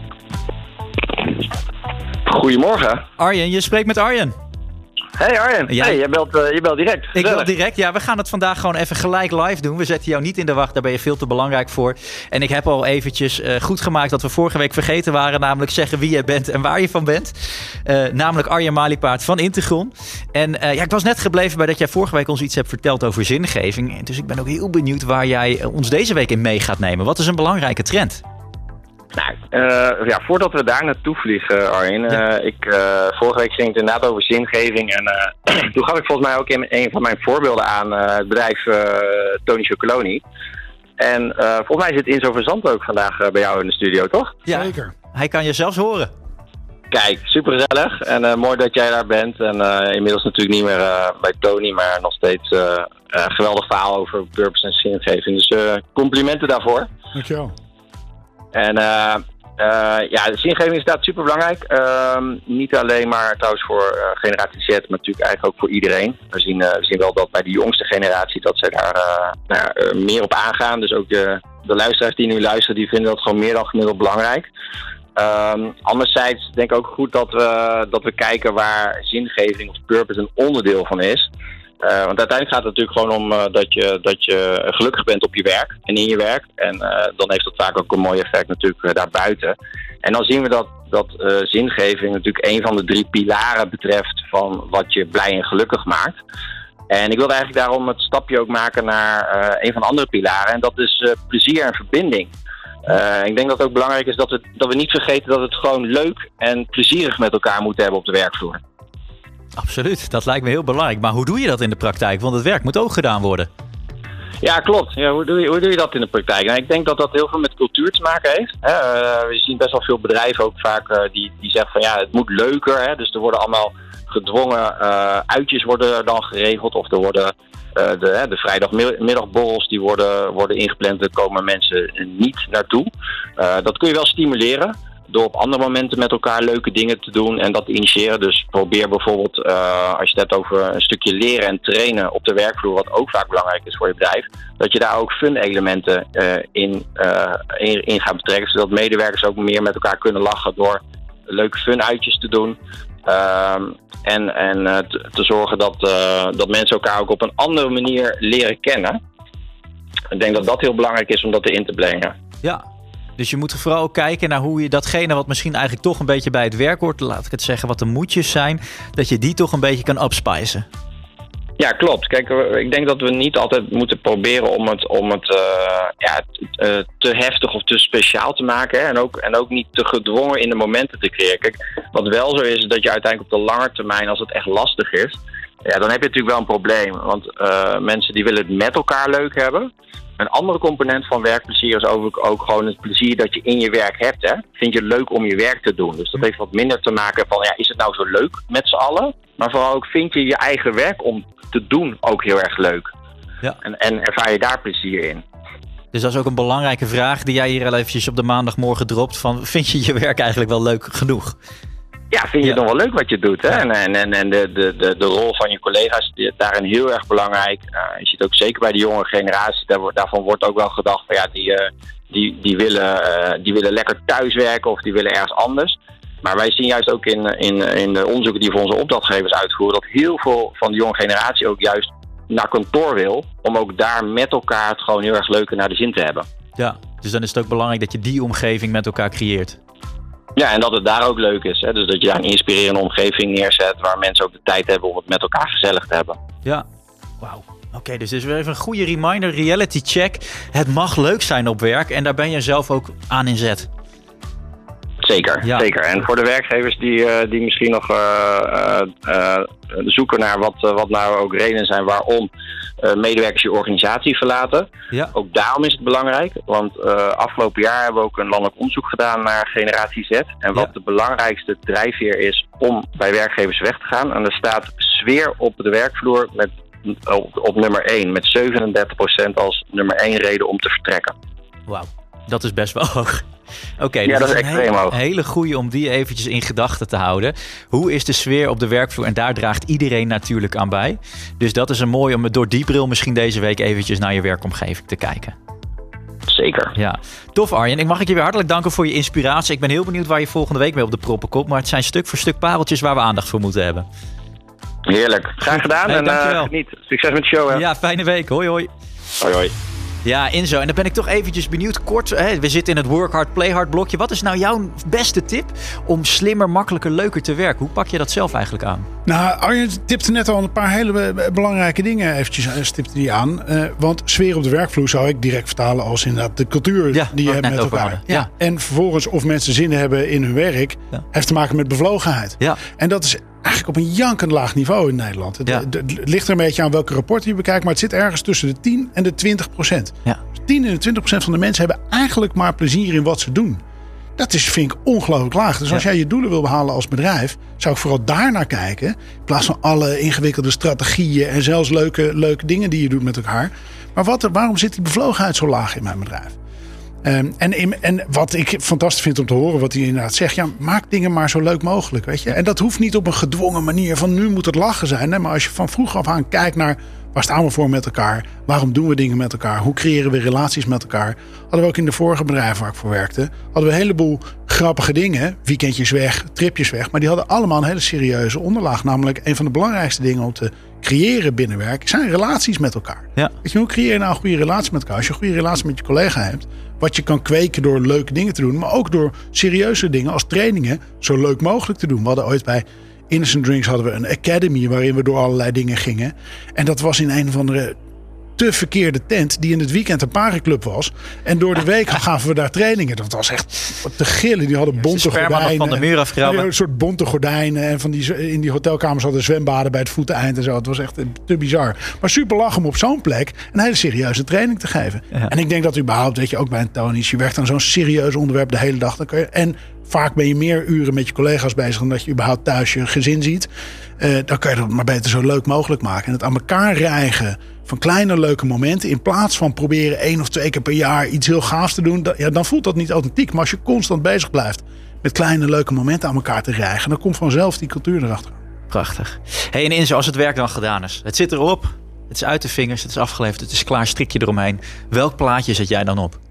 Goedemorgen. Arjen, je spreekt met Arjen. Hey Arjen, Ja. hey, je, belt, uh, je belt direct. Ik Gezellig. wil direct, ja, we gaan het vandaag gewoon even gelijk live doen. We zetten jou niet in de wacht, daar ben je veel te belangrijk voor. En ik heb al eventjes uh, goed gemaakt dat we vorige week vergeten waren. Namelijk zeggen wie je bent en waar je van bent. Uh, namelijk Arjen Maliepaard van Integron. En uh, ja, ik was net gebleven bij dat jij vorige week ons iets hebt verteld over zingeving. Dus ik ben ook heel benieuwd waar jij ons deze week in mee gaat nemen. Wat is een belangrijke trend? Nou, uh, ja, voordat we daar naartoe vliegen, Arjen. Uh, Ja. ik, uh, vorige week ging het inderdaad over zingeving. En uh, toen gaf ik volgens mij ook in een van mijn voorbeelden aan uh, het bedrijf uh, Tony Chocoloni. En uh, volgens mij zit Inzo Verzand ook vandaag uh, bij jou in de studio, toch? Ja, Zeker. hij kan je zelfs horen. Kijk, super gezellig. En uh, mooi dat jij daar bent. En uh, inmiddels natuurlijk niet meer uh, bij Tony, maar nog steeds uh, uh, geweldig verhaal over purpose en zingeving. Dus uh, complimenten daarvoor. Dankjewel. En uh, uh, ja, de zingeving staat super belangrijk. Uh, niet alleen maar trouwens voor uh, generatie Z, maar natuurlijk eigenlijk ook voor iedereen. We zien, uh, we zien wel dat bij de jongste generatie dat ze daar uh, nou, uh, meer op aangaan. Dus ook de de luisteraars die nu luisteren, die vinden dat gewoon meer dan gemiddeld belangrijk. Um, anderzijds denk ik ook goed dat we, dat we kijken waar zingeving of purpose een onderdeel van is. Uh, want uiteindelijk gaat het natuurlijk gewoon om uh, dat, je, dat je gelukkig bent op je werk en in je werk. En uh, dan heeft dat vaak ook een mooi effect natuurlijk uh, daarbuiten. En dan zien we dat, dat uh, zingeving natuurlijk een van de drie pilaren betreft van wat je blij en gelukkig maakt. En ik wilde eigenlijk daarom het stapje ook maken naar uh, een van de andere pilaren. En dat is uh, plezier en verbinding. Uh, ik denk dat het ook belangrijk is dat we, dat we niet vergeten dat we het gewoon leuk en plezierig met elkaar moeten hebben op de werkvloer. Absoluut, dat lijkt me heel belangrijk. Maar hoe doe je dat in de praktijk? Want het werk moet ook gedaan worden. Ja, klopt. Ja, hoe, doe je, hoe doe je dat in de praktijk? Nou, ik denk dat dat heel veel met cultuur te maken heeft. Hè. Uh, we zien best wel veel bedrijven ook vaak uh, die, die zeggen van ja, het moet leuker. Hè. Dus er worden allemaal gedwongen uh, uitjes worden dan geregeld. Of er worden uh, de, hè, de vrijdagmiddagborrels die worden, worden ingepland. Er komen mensen niet naartoe. Uh, dat kun je wel stimuleren. Door op andere momenten met elkaar leuke dingen te doen en dat te initiëren. Dus probeer bijvoorbeeld, uh, als je het hebt over een stukje leren en trainen op de werkvloer, wat ook vaak belangrijk is voor je bedrijf, dat je daar ook fun-elementen uh, in, uh, in, in gaat betrekken. Zodat medewerkers ook meer met elkaar kunnen lachen door leuke fun-uitjes te doen. Uh, en en uh, te, te zorgen dat, uh, dat mensen elkaar ook op een andere manier leren kennen. Ik denk dat dat heel belangrijk is om dat erin te brengen. Ja. Dus je moet vooral ook kijken naar hoe je datgene wat misschien eigenlijk toch een beetje bij het werk hoort, laat ik het zeggen, wat de moedjes zijn, dat je die toch een beetje kan upspicen. Ja, klopt. Kijk, ik denk dat we niet altijd moeten proberen om het, om het uh, ja, te, te heftig of te speciaal te maken. Hè? En, ook, en ook niet te gedwongen in de momenten te creëren. Kijk, wat wel zo is, is dat je uiteindelijk op de lange termijn, als het echt lastig is, ja, dan heb je natuurlijk wel een probleem. Want uh, mensen die willen het met elkaar leuk hebben. Een andere component van werkplezier is ook, ook gewoon het plezier dat je in je werk hebt. Hè? Vind je het leuk om je werk te doen? Dus dat heeft wat minder te maken van, ja, is het nou zo leuk met z'n allen? Maar vooral ook, vind je je eigen werk om te doen ook heel erg leuk? Ja. En, en ervaar je daar plezier in? Dus dat is ook een belangrijke vraag die jij hier al eventjes op de maandagmorgen dropt. Van, vind je je werk eigenlijk wel leuk genoeg? Ja, vind je ja. het nog wel leuk wat je doet? Hè? En, en, en de, de, de, de rol van je collega's is daarin heel erg belangrijk. Uh, je ziet ook zeker bij de jonge generatie, daar, daarvan wordt ook wel gedacht van ja, die, uh, die, die, willen, uh, die willen lekker thuiswerken of die willen ergens anders. Maar wij zien juist ook in, in, in de onderzoeken die we voor onze opdrachtgevers uitvoeren, dat heel veel van de jonge generatie ook juist naar kantoor wil, om ook daar met elkaar het gewoon heel erg leuk en naar de zin te hebben. Ja, dus dan is het ook belangrijk dat je die omgeving met elkaar creëert. Ja, en dat het daar ook leuk is. Hè? Dus dat je daar een inspirerende omgeving neerzet waar mensen ook de tijd hebben om het met elkaar gezellig te hebben. Ja, wauw. Oké, okay, dus dit is weer even een goede reminder, reality check. Het mag leuk zijn op werk en daar ben je zelf ook aan in zet. Zeker, ja. zeker. En voor de werkgevers die, uh, die misschien nog uh, uh, uh, zoeken naar wat, uh, wat nou ook redenen zijn waarom uh, medewerkers je organisatie verlaten. Ja. Ook daarom is het belangrijk. Want uh, afgelopen jaar hebben we ook een landelijk onderzoek gedaan naar generatie Z. En wat ja. de belangrijkste drijfveer is om bij werkgevers weg te gaan. En er staat sfeer op de werkvloer met, op, op nummer één. Met zevenendertig procent als nummer één reden om te vertrekken. Wauw, dat is best wel hoog. Oké, okay, ja, dat is een extreem hele, hoog. hele goede om die eventjes in gedachten te houden. Hoe is de sfeer op de werkvloer? En daar draagt iedereen natuurlijk aan bij. Dus dat is een mooi om door die bril misschien deze week eventjes naar je werkomgeving te kijken. Zeker. Ja, tof Arjen. Ik mag ik je weer hartelijk danken voor je inspiratie. Ik ben heel benieuwd waar je volgende week mee op de proppen komt. Maar het zijn stuk voor stuk pareltjes waar we aandacht voor moeten hebben. Heerlijk. Graag gedaan. Hey, en uh, geniet. Succes met de show. Hè? Ja, fijne week. Hoi hoi. Hoi hoi. Ja, Inzo. En dan ben ik toch eventjes benieuwd. Kort, hè, we zitten in het work hard, play hard blokje. Wat is nou jouw beste tip om slimmer, makkelijker, leuker te werken? Hoe pak je dat zelf eigenlijk aan? Nou, Arjen tipte net al een paar hele belangrijke dingen eventjes stipte die aan. Uh, want sfeer op de werkvloer zou ik direct vertalen als inderdaad de cultuur ja, die je hebt met elkaar. Ja. Ja. En vervolgens of mensen zin hebben in hun werk, ja. heeft te maken met bevlogenheid. Ja. En dat is eigenlijk op een jankend laag niveau in Nederland. Het, ja. het ligt er een beetje aan welke rapporten je bekijkt, maar het zit ergens tussen de tien en de twintig procent. Ja. tien en de twintig procent van de mensen hebben eigenlijk maar plezier in wat ze doen. Dat is, vind ik, ongelooflijk laag. Dus als ja. jij je doelen wil behalen als bedrijf, zou ik vooral daar naar kijken. In plaats van alle ingewikkelde strategieën en zelfs leuke, leuke dingen die je doet met elkaar. Maar wat, waarom zit die bevlogenheid zo laag in mijn bedrijf? Um, en, in, en wat ik fantastisch vind om te horen, wat hij inderdaad zegt. Ja, maak dingen maar zo leuk mogelijk, weet je. En dat hoeft niet op een gedwongen manier van nu moet het lachen zijn. Hè? Maar als je van vroeg af aan kijkt naar waar staan we voor met elkaar? Waarom doen we dingen met elkaar? Hoe creëren we relaties met elkaar? Hadden we ook in de vorige bedrijf waar ik voor werkte. Hadden we een heleboel grappige dingen. Weekendjes weg, tripjes weg. Maar die hadden allemaal een hele serieuze onderlaag. Namelijk een van de belangrijkste dingen om te creëren binnen werk zijn relaties met elkaar. Ja. Weet je, hoe creëer je nou een goede relatie met elkaar? Als je een goede relatie met je collega hebt. Wat je kan kweken door leuke dingen te doen. Maar ook door serieuze dingen als trainingen zo leuk mogelijk te doen. We hadden ooit bij Innocent Drinks hadden we een academy waarin we door allerlei dingen gingen. En dat was in een of andere te verkeerde tent die in het weekend een parenclub was. En door de week gaven we daar trainingen. Dat was echt te gillen. Die hadden bonte gordijnen. Van de muur afkrabben. Een soort bonte gordijnen. En van die, in die hotelkamers hadden zwembaden bij het voeteneind en zo. Het was echt te bizar. Maar super lachen om op zo'n plek een hele serieuze training te geven. Ja. En ik denk dat überhaupt, weet je, ook bij een Tony's, je werkt aan zo'n serieus onderwerp de hele dag. Dan kan je, en vaak ben je meer uren met je collega's bezig dan dat je überhaupt thuis je gezin ziet. Uh, dan kan je dat maar beter zo leuk mogelijk maken. En het aan elkaar rijgen van kleine leuke momenten. In plaats van proberen één of twee keer per jaar iets heel gaafs te doen. Ja, dan voelt dat niet authentiek. Maar als je constant bezig blijft met kleine leuke momenten aan elkaar te rijgen, dan komt vanzelf die cultuur erachter. Prachtig. Hey, en Inzo, als het werk dan gedaan is. Het zit erop. Het is uit de vingers. Het is afgeleverd. Het is klaar. Strikje eromheen. Welk plaatje zet jij dan op?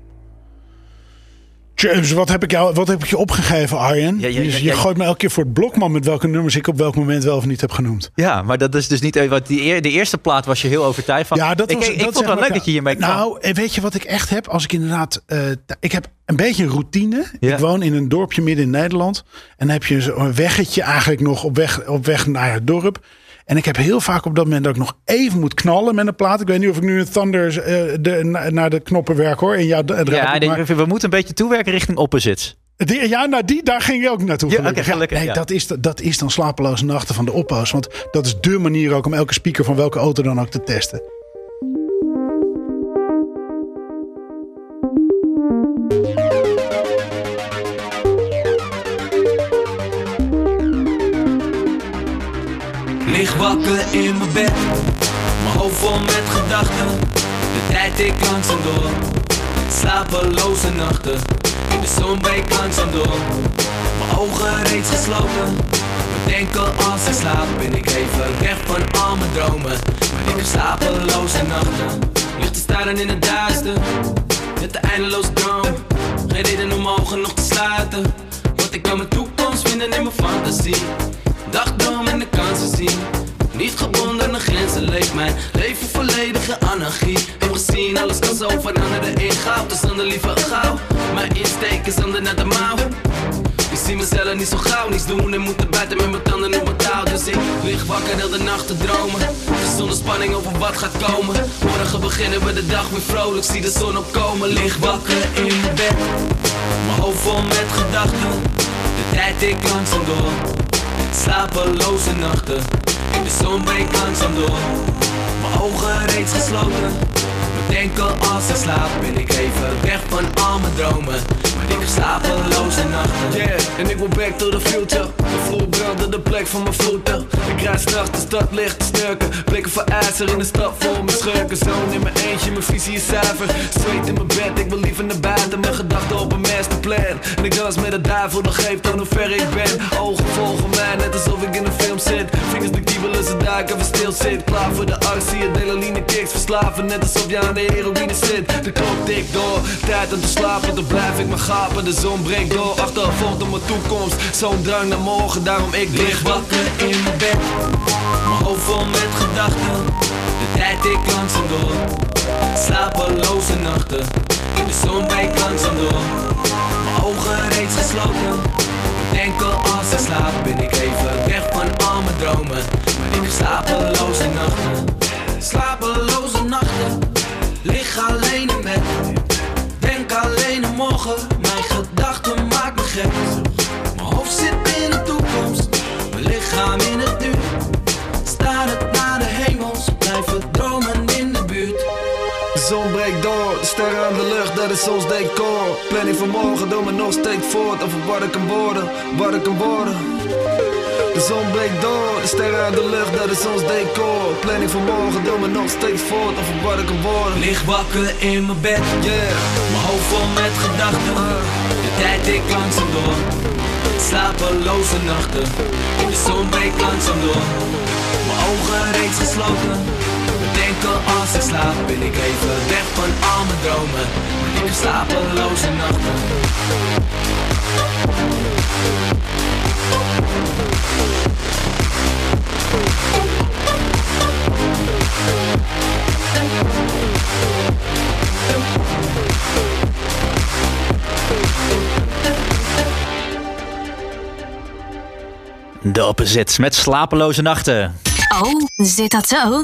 James, wat heb ik jou, wat heb ik je opgegeven, Arjen? Ja, ja, ja, ja. Je, je gooit me elke keer voor het blok, man, met welke nummers ik op welk moment wel of niet heb genoemd. Ja, maar dat is dus niet... Want die eer, de eerste plaat was je heel overtuigd van. Ja, dat was, ik ik dat vond het wel leuk dat je hiermee kwam. Nou, en weet je wat ik echt heb? Als ik inderdaad... Uh, ik heb een beetje een routine. Ja. Ik woon in een dorpje midden in Nederland. En dan heb je zo'n weggetje eigenlijk nog op weg, op weg naar het dorp. En ik heb heel vaak op dat moment dat ik nog even moet knallen met een plaat. Ik weet niet of ik nu een Thunder uh, de, na, naar de knoppen werk hoor. En ja, ja de, maar... we moeten een beetje toewerken richting opposites. Die, ja, nou die, daar ging je ook naartoe. Ja, okay, gelukkig, nee, ja. dat, is, dat is dan slapeloze nachten van de oppo's. Want dat is dé manier ook om elke speaker van welke auto dan ook te testen. Lig wakker in mijn bed, mijn hoofd vol met gedachten. De tijd ik langzaam door, slapeloze nachten. In de zon breekt langzaam door, mijn ogen reeds gesloten. Bedenken als ik slaap, ben ik even weg van al mijn dromen. Maar ik heb slapeloze nachten, ligt te staren in het duister. Met de eindeloze droom, geen reden om mijn ogen nog te sluiten. Want ik kan mijn toekomst vinden in mijn fantasie. Dagdroom en de kansen zien. Niet gebonden aan grenzen, leeft mijn leven volledige anarchie. Heb gezien, alles kan zo veranderen in goud. Dus dan de liever gauw. Mijn insteek is handen naar de mouw. Ik zie mezelf niet zo gauw niets doen en moet er buiten met mijn tanden op mijn touw. Dus ik lig wakker heel de nacht te dromen. Zonder spanning over wat gaat komen. Morgen beginnen we de dag weer vrolijk, zie de zon opkomen. Lig wakker in mijn bed, mijn hoofd vol met gedachten. De tijd ik langzaam door, slapeloze nachten. In de zon breekt langzaam door, mijn ogen reeds gesloten. Bedenken als ik slaap, ben ik even weg van al mijn dromen. Maar ik heb slapeloze nachten. Yeah, en ik wil back to the future. De vloer brandde de plek van mijn voeten. Ik rijd s'nachts de stad licht te snurken. Blikken voor ijzer in de stad vol mijn schurken. Zoon in mijn eentje, mijn visie is zuiver. Zweet in mijn bed, ik wil liever naar buiten. Mijn gedachten op een masterplan. En ik dans met de duivel, dat geeft aan hoe ver ik ben. Ogen volgen mij, net alsof ik in een film zit. Vingers de kiebelen, ze duiken, even stil zit. Klaar voor de actie, adrenaline kicks verslaven. Net alsof je aan de heroïne zit. De klok tikt door, tijd om te slapen. Dan blijf ik maar gapen, de zon breekt door. Achtervolgt op mijn toekomst, zo'n drang naar morgen. Daarom ik lig wakker in mijn bed, mijn hoofd vol met gedachten. De tijd ik langzaam door, slapeloze nachten. In de zon breekt langzaam door, mijn ogen reeds gesloten. Bedenken als ik slaap, ben ik even weg van al mijn dromen. Maar ik heb slapeloze nachten, slapeloze nachten. Lig alleen in bed, denk alleen aan morgen. Mijn gedachten maken me gek. Mijn hoofd zit in de toekomst, mijn lichaam in het nu. Staar het naar de hemels, blijven dromen in de buurt. De zon breekt door, de sterren aan de lucht, dat is ons decor. Planning van morgen, doe me nog steeds voort. Over wat ik kan worden, wat ik kan worden. De zon breekt door, de sterren uit de lucht, dat is ons decor. Planning van morgen, doe me nog steeds voort, of wat ik kan worden. Lig wakker in mijn bed, yeah. Mijn hoofd vol met gedachten, de tijd ik langzaam door. Slapeloze nachten, de zon breekt langzaam door. Mijn ogen reeds gesloten, bedenken als ik slaap. Ben ik even weg van al mijn dromen, maar ik heb slapeloze nachten. De opposites met slapeloze nachten. Oh, zit dat zo?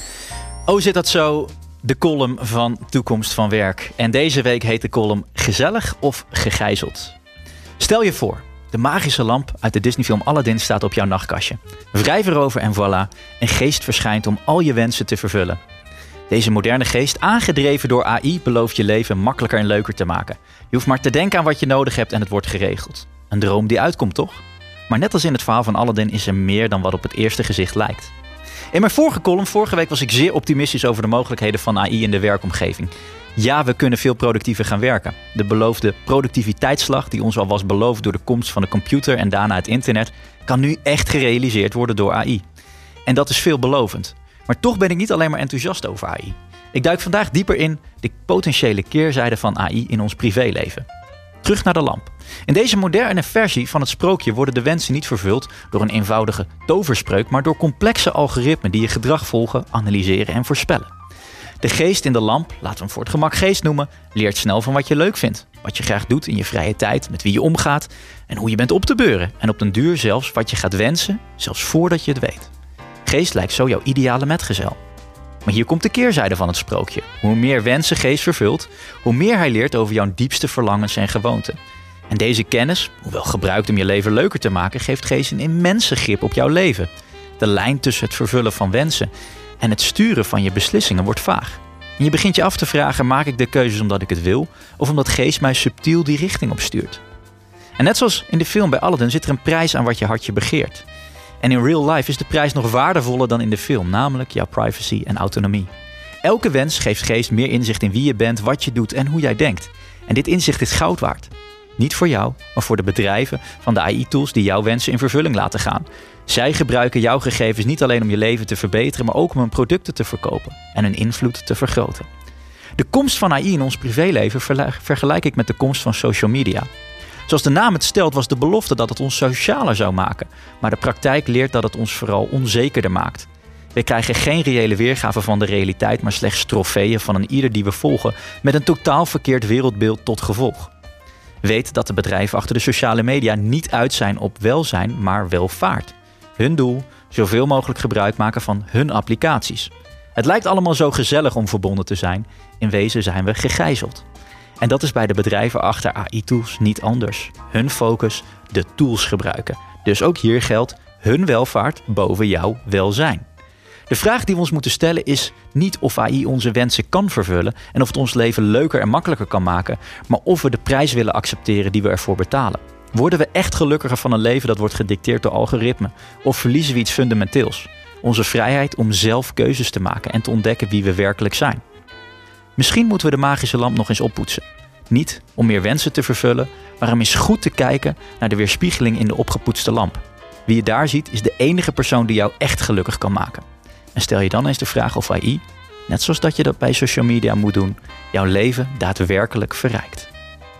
Oh, zit dat zo? De column van Toekomst van Werk. En deze week heet de column Gezellig of Gegijzeld. Stel je voor, de magische lamp uit de Disney-film Aladdin staat op jouw nachtkastje. Wrijf erover en voilà, een geest verschijnt om al je wensen te vervullen. Deze moderne geest, aangedreven door A I, belooft je leven makkelijker en leuker te maken. Je hoeft maar te denken aan wat je nodig hebt en het wordt geregeld. Een droom die uitkomt, toch? Maar net als in het verhaal van Aladdin is er meer dan wat op het eerste gezicht lijkt. In mijn vorige column, vorige week, was ik zeer optimistisch over de mogelijkheden van A I in de werkomgeving. Ja, we kunnen veel productiever gaan werken. De beloofde productiviteitsslag, die ons al was beloofd door de komst van de computer en daarna het internet, kan nu echt gerealiseerd worden door A I. En dat is veelbelovend. Maar toch ben ik niet alleen maar enthousiast over A I. Ik duik vandaag dieper in de potentiële keerzijde van A I in ons privéleven. Terug naar de lamp. In deze moderne versie van het sprookje worden de wensen niet vervuld door een eenvoudige toverspreuk, maar door complexe algoritmen die je gedrag volgen, analyseren en voorspellen. De geest in de lamp, laten we hem voor het gemak geest noemen, leert snel van wat je leuk vindt, wat je graag doet in je vrije tijd, met wie je omgaat en hoe je bent op te beuren. En op den duur zelfs wat je gaat wensen, zelfs voordat je het weet. Geest lijkt zo jouw ideale metgezel. Maar hier komt de keerzijde van het sprookje. Hoe meer wensen geest vervult, hoe meer hij leert over jouw diepste verlangens en gewoonten. En deze kennis, hoewel gebruikt om je leven leuker te maken, geeft geest een immense grip op jouw leven. De lijn tussen het vervullen van wensen en het sturen van je beslissingen wordt vaag. En je begint je af te vragen, maak ik de keuzes omdat ik het wil, of omdat geest mij subtiel die richting opstuurt? En net zoals in de film bij Aladdin zit er een prijs aan wat je hartje begeert. En in real life is de prijs nog waardevoller dan in de film, namelijk jouw privacy en autonomie. Elke wens geeft geest meer inzicht in wie je bent, wat je doet en hoe jij denkt. En dit inzicht is goud waard. Niet voor jou, maar voor de bedrijven van de A I-tools die jouw wensen in vervulling laten gaan. Zij gebruiken jouw gegevens niet alleen om je leven te verbeteren, maar ook om hun producten te verkopen en hun invloed te vergroten. De komst van A I in ons privéleven vergelijk ik met de komst van social media. Zoals de naam het stelt, was de belofte dat het ons socialer zou maken. Maar de praktijk leert dat het ons vooral onzekerder maakt. We krijgen geen reële weergave van de realiteit, maar slechts trofeeën van een ieder die we volgen, met een totaal verkeerd wereldbeeld tot gevolg. Weet dat de bedrijven achter de sociale media niet uit zijn op welzijn, maar welvaart. Hun doel, zoveel mogelijk gebruik maken van hun applicaties. Het lijkt allemaal zo gezellig om verbonden te zijn. In wezen zijn we gegijzeld. En dat is bij de bedrijven achter A I-tools niet anders. Hun focus, de tools gebruiken. Dus ook hier geldt hun welvaart boven jouw welzijn. De vraag die we ons moeten stellen is niet of A I onze wensen kan vervullen en of het ons leven leuker en makkelijker kan maken, maar of we de prijs willen accepteren die we ervoor betalen. Worden we echt gelukkiger van een leven dat wordt gedicteerd door algoritmen? Of verliezen we iets fundamenteels? Onze vrijheid om zelf keuzes te maken en te ontdekken wie we werkelijk zijn. Misschien moeten we de magische lamp nog eens oppoetsen. Niet om meer wensen te vervullen, maar om eens goed te kijken naar de weerspiegeling in de opgepoetste lamp. Wie je daar ziet is de enige persoon die jou echt gelukkig kan maken. En stel je dan eens de vraag of A I, net zoals dat je dat bij social media moet doen, jouw leven daadwerkelijk verrijkt.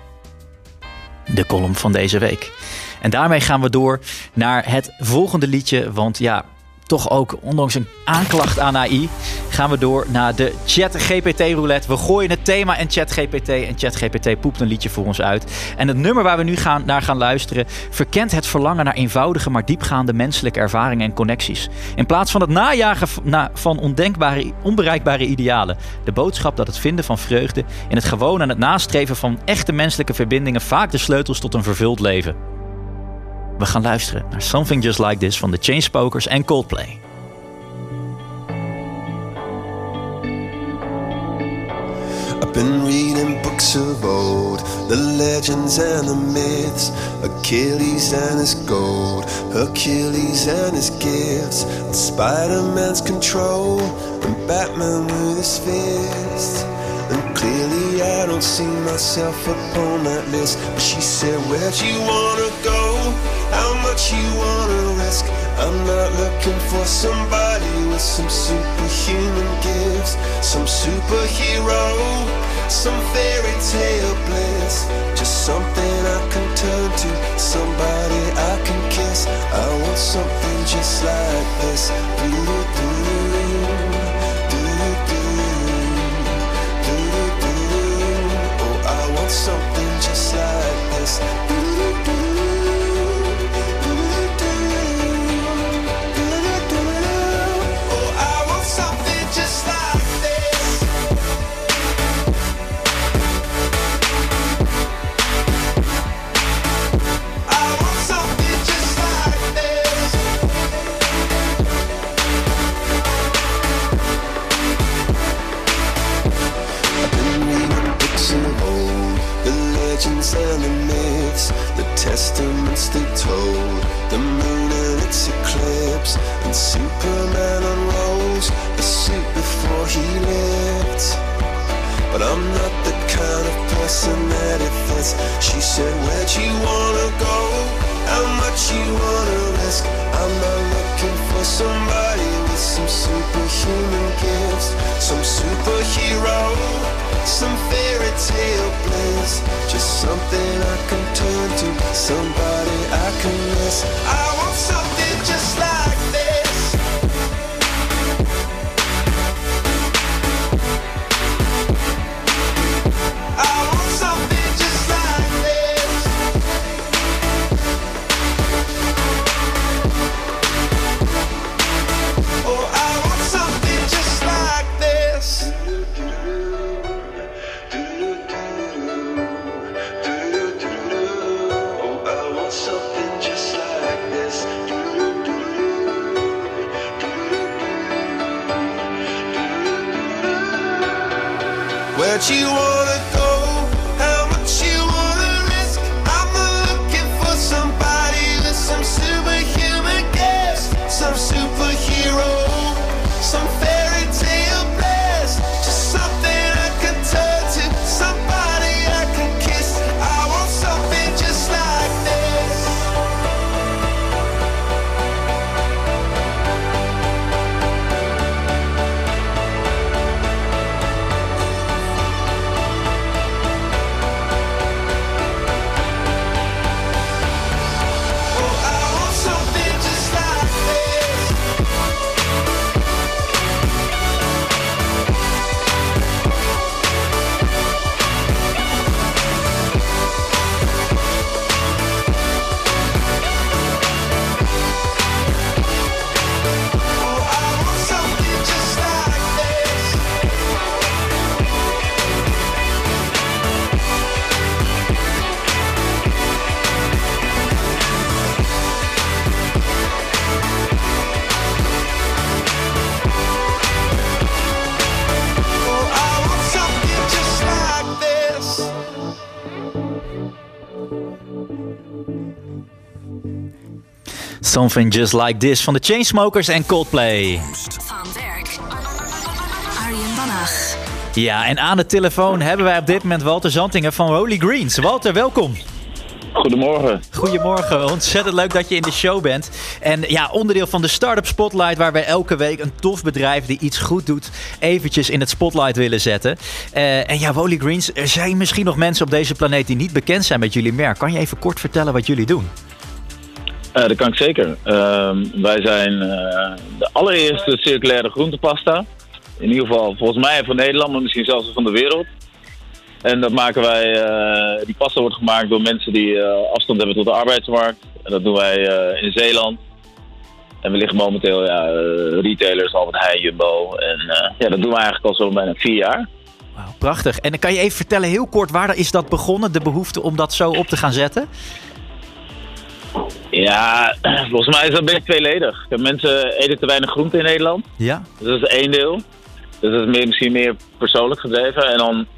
De column van deze week. En daarmee gaan we door naar het volgende liedje, want ja, toch ook ondanks een aanklacht aan A I, gaan we door naar de ChatGPT-roulette. We gooien het thema en ChatGPT en ChatGPT poept een liedje voor ons uit. En het nummer waar we nu gaan, naar gaan luisteren verkent het verlangen naar eenvoudige maar diepgaande menselijke ervaringen en connecties. In plaats van het najagen van ondenkbare, onbereikbare idealen. De boodschap dat het vinden van vreugde in het gewoon en het nastreven van echte menselijke verbindingen vaak de sleutels tot een vervuld leven. We gaan luisteren naar Something Just Like This van The Chainsmokers en Coldplay. I've been reading books of old, the legends and the myths, Achilles and his gold, Hercules and his gifts, and Spider-Man's control, and Batman with his fists. And clearly I don't see myself upon that list. But she said, where'd you wanna go? How much you wanna risk? I'm not looking for somebody with some superhuman gifts, some superhero, some fairy tale bliss. Just something I can turn to, somebody I can kiss. I want something just like this. Something just like this. Oh, I want something just like this. I want something just like this. I've been reading books of old, the legends and the myths, the testaments they told, the moon and its eclipse, and Superman unrolls the suit before he lived. But I'm not the kind of person that it fits. She said, where'd you wanna go? How much you wanna risk? I'm not looking for somebody with some superhuman gifts, some superhero, some fairy tale bliss. Just something I can turn to, somebody I can miss. I want something just like this. I want something just like this. Oh, I want something just like this. Something just like this. Where'd you wanna go? How much you wanna risk? I'm not looking for somebody with some superhuman gifts, some superhero, some fairy tale bliss. Just something I can turn to, somebody I can kiss. I want something just like this. Something Just Like This van de Chainsmokers en Coldplay. Van Werk. Arjen Bannach. Ja, en aan de telefoon hebben wij op dit moment Walter Zantingen van Holy Greens. Walter, welkom. Goedemorgen. Goedemorgen, ontzettend leuk dat je in de show bent. En ja, onderdeel van de Startup Spotlight, waar wij elke week een tof bedrijf die iets goed doet, eventjes in het spotlight willen zetten. Uh, en ja, Holy Greens, er zijn misschien nog mensen op deze planeet die niet bekend zijn met jullie merk. Kan je even kort vertellen wat jullie doen? Uh, dat kan ik zeker. Uh, wij zijn uh, de allereerste circulaire groentepasta. In ieder geval volgens mij van Nederland, maar misschien zelfs van de wereld. En dat maken wij, uh, die pasta wordt gemaakt door mensen die uh, afstand hebben tot de arbeidsmarkt. En dat doen wij uh, in Zeeland. En we liggen momenteel, ja, uh, retailers, Albert Heijn, Jumbo. En uh, ja, dat doen we eigenlijk al zo bijna vier jaar. Wauw, prachtig. En dan kan je even vertellen, heel kort, waar is dat begonnen? De behoefte om dat zo op te gaan zetten? Ja, volgens mij is dat een beetje tweeledig. Mensen eten te weinig groente in Nederland. Ja. Dus dat is één deel. Dus dat is meer, misschien meer persoonlijk gedreven. En dan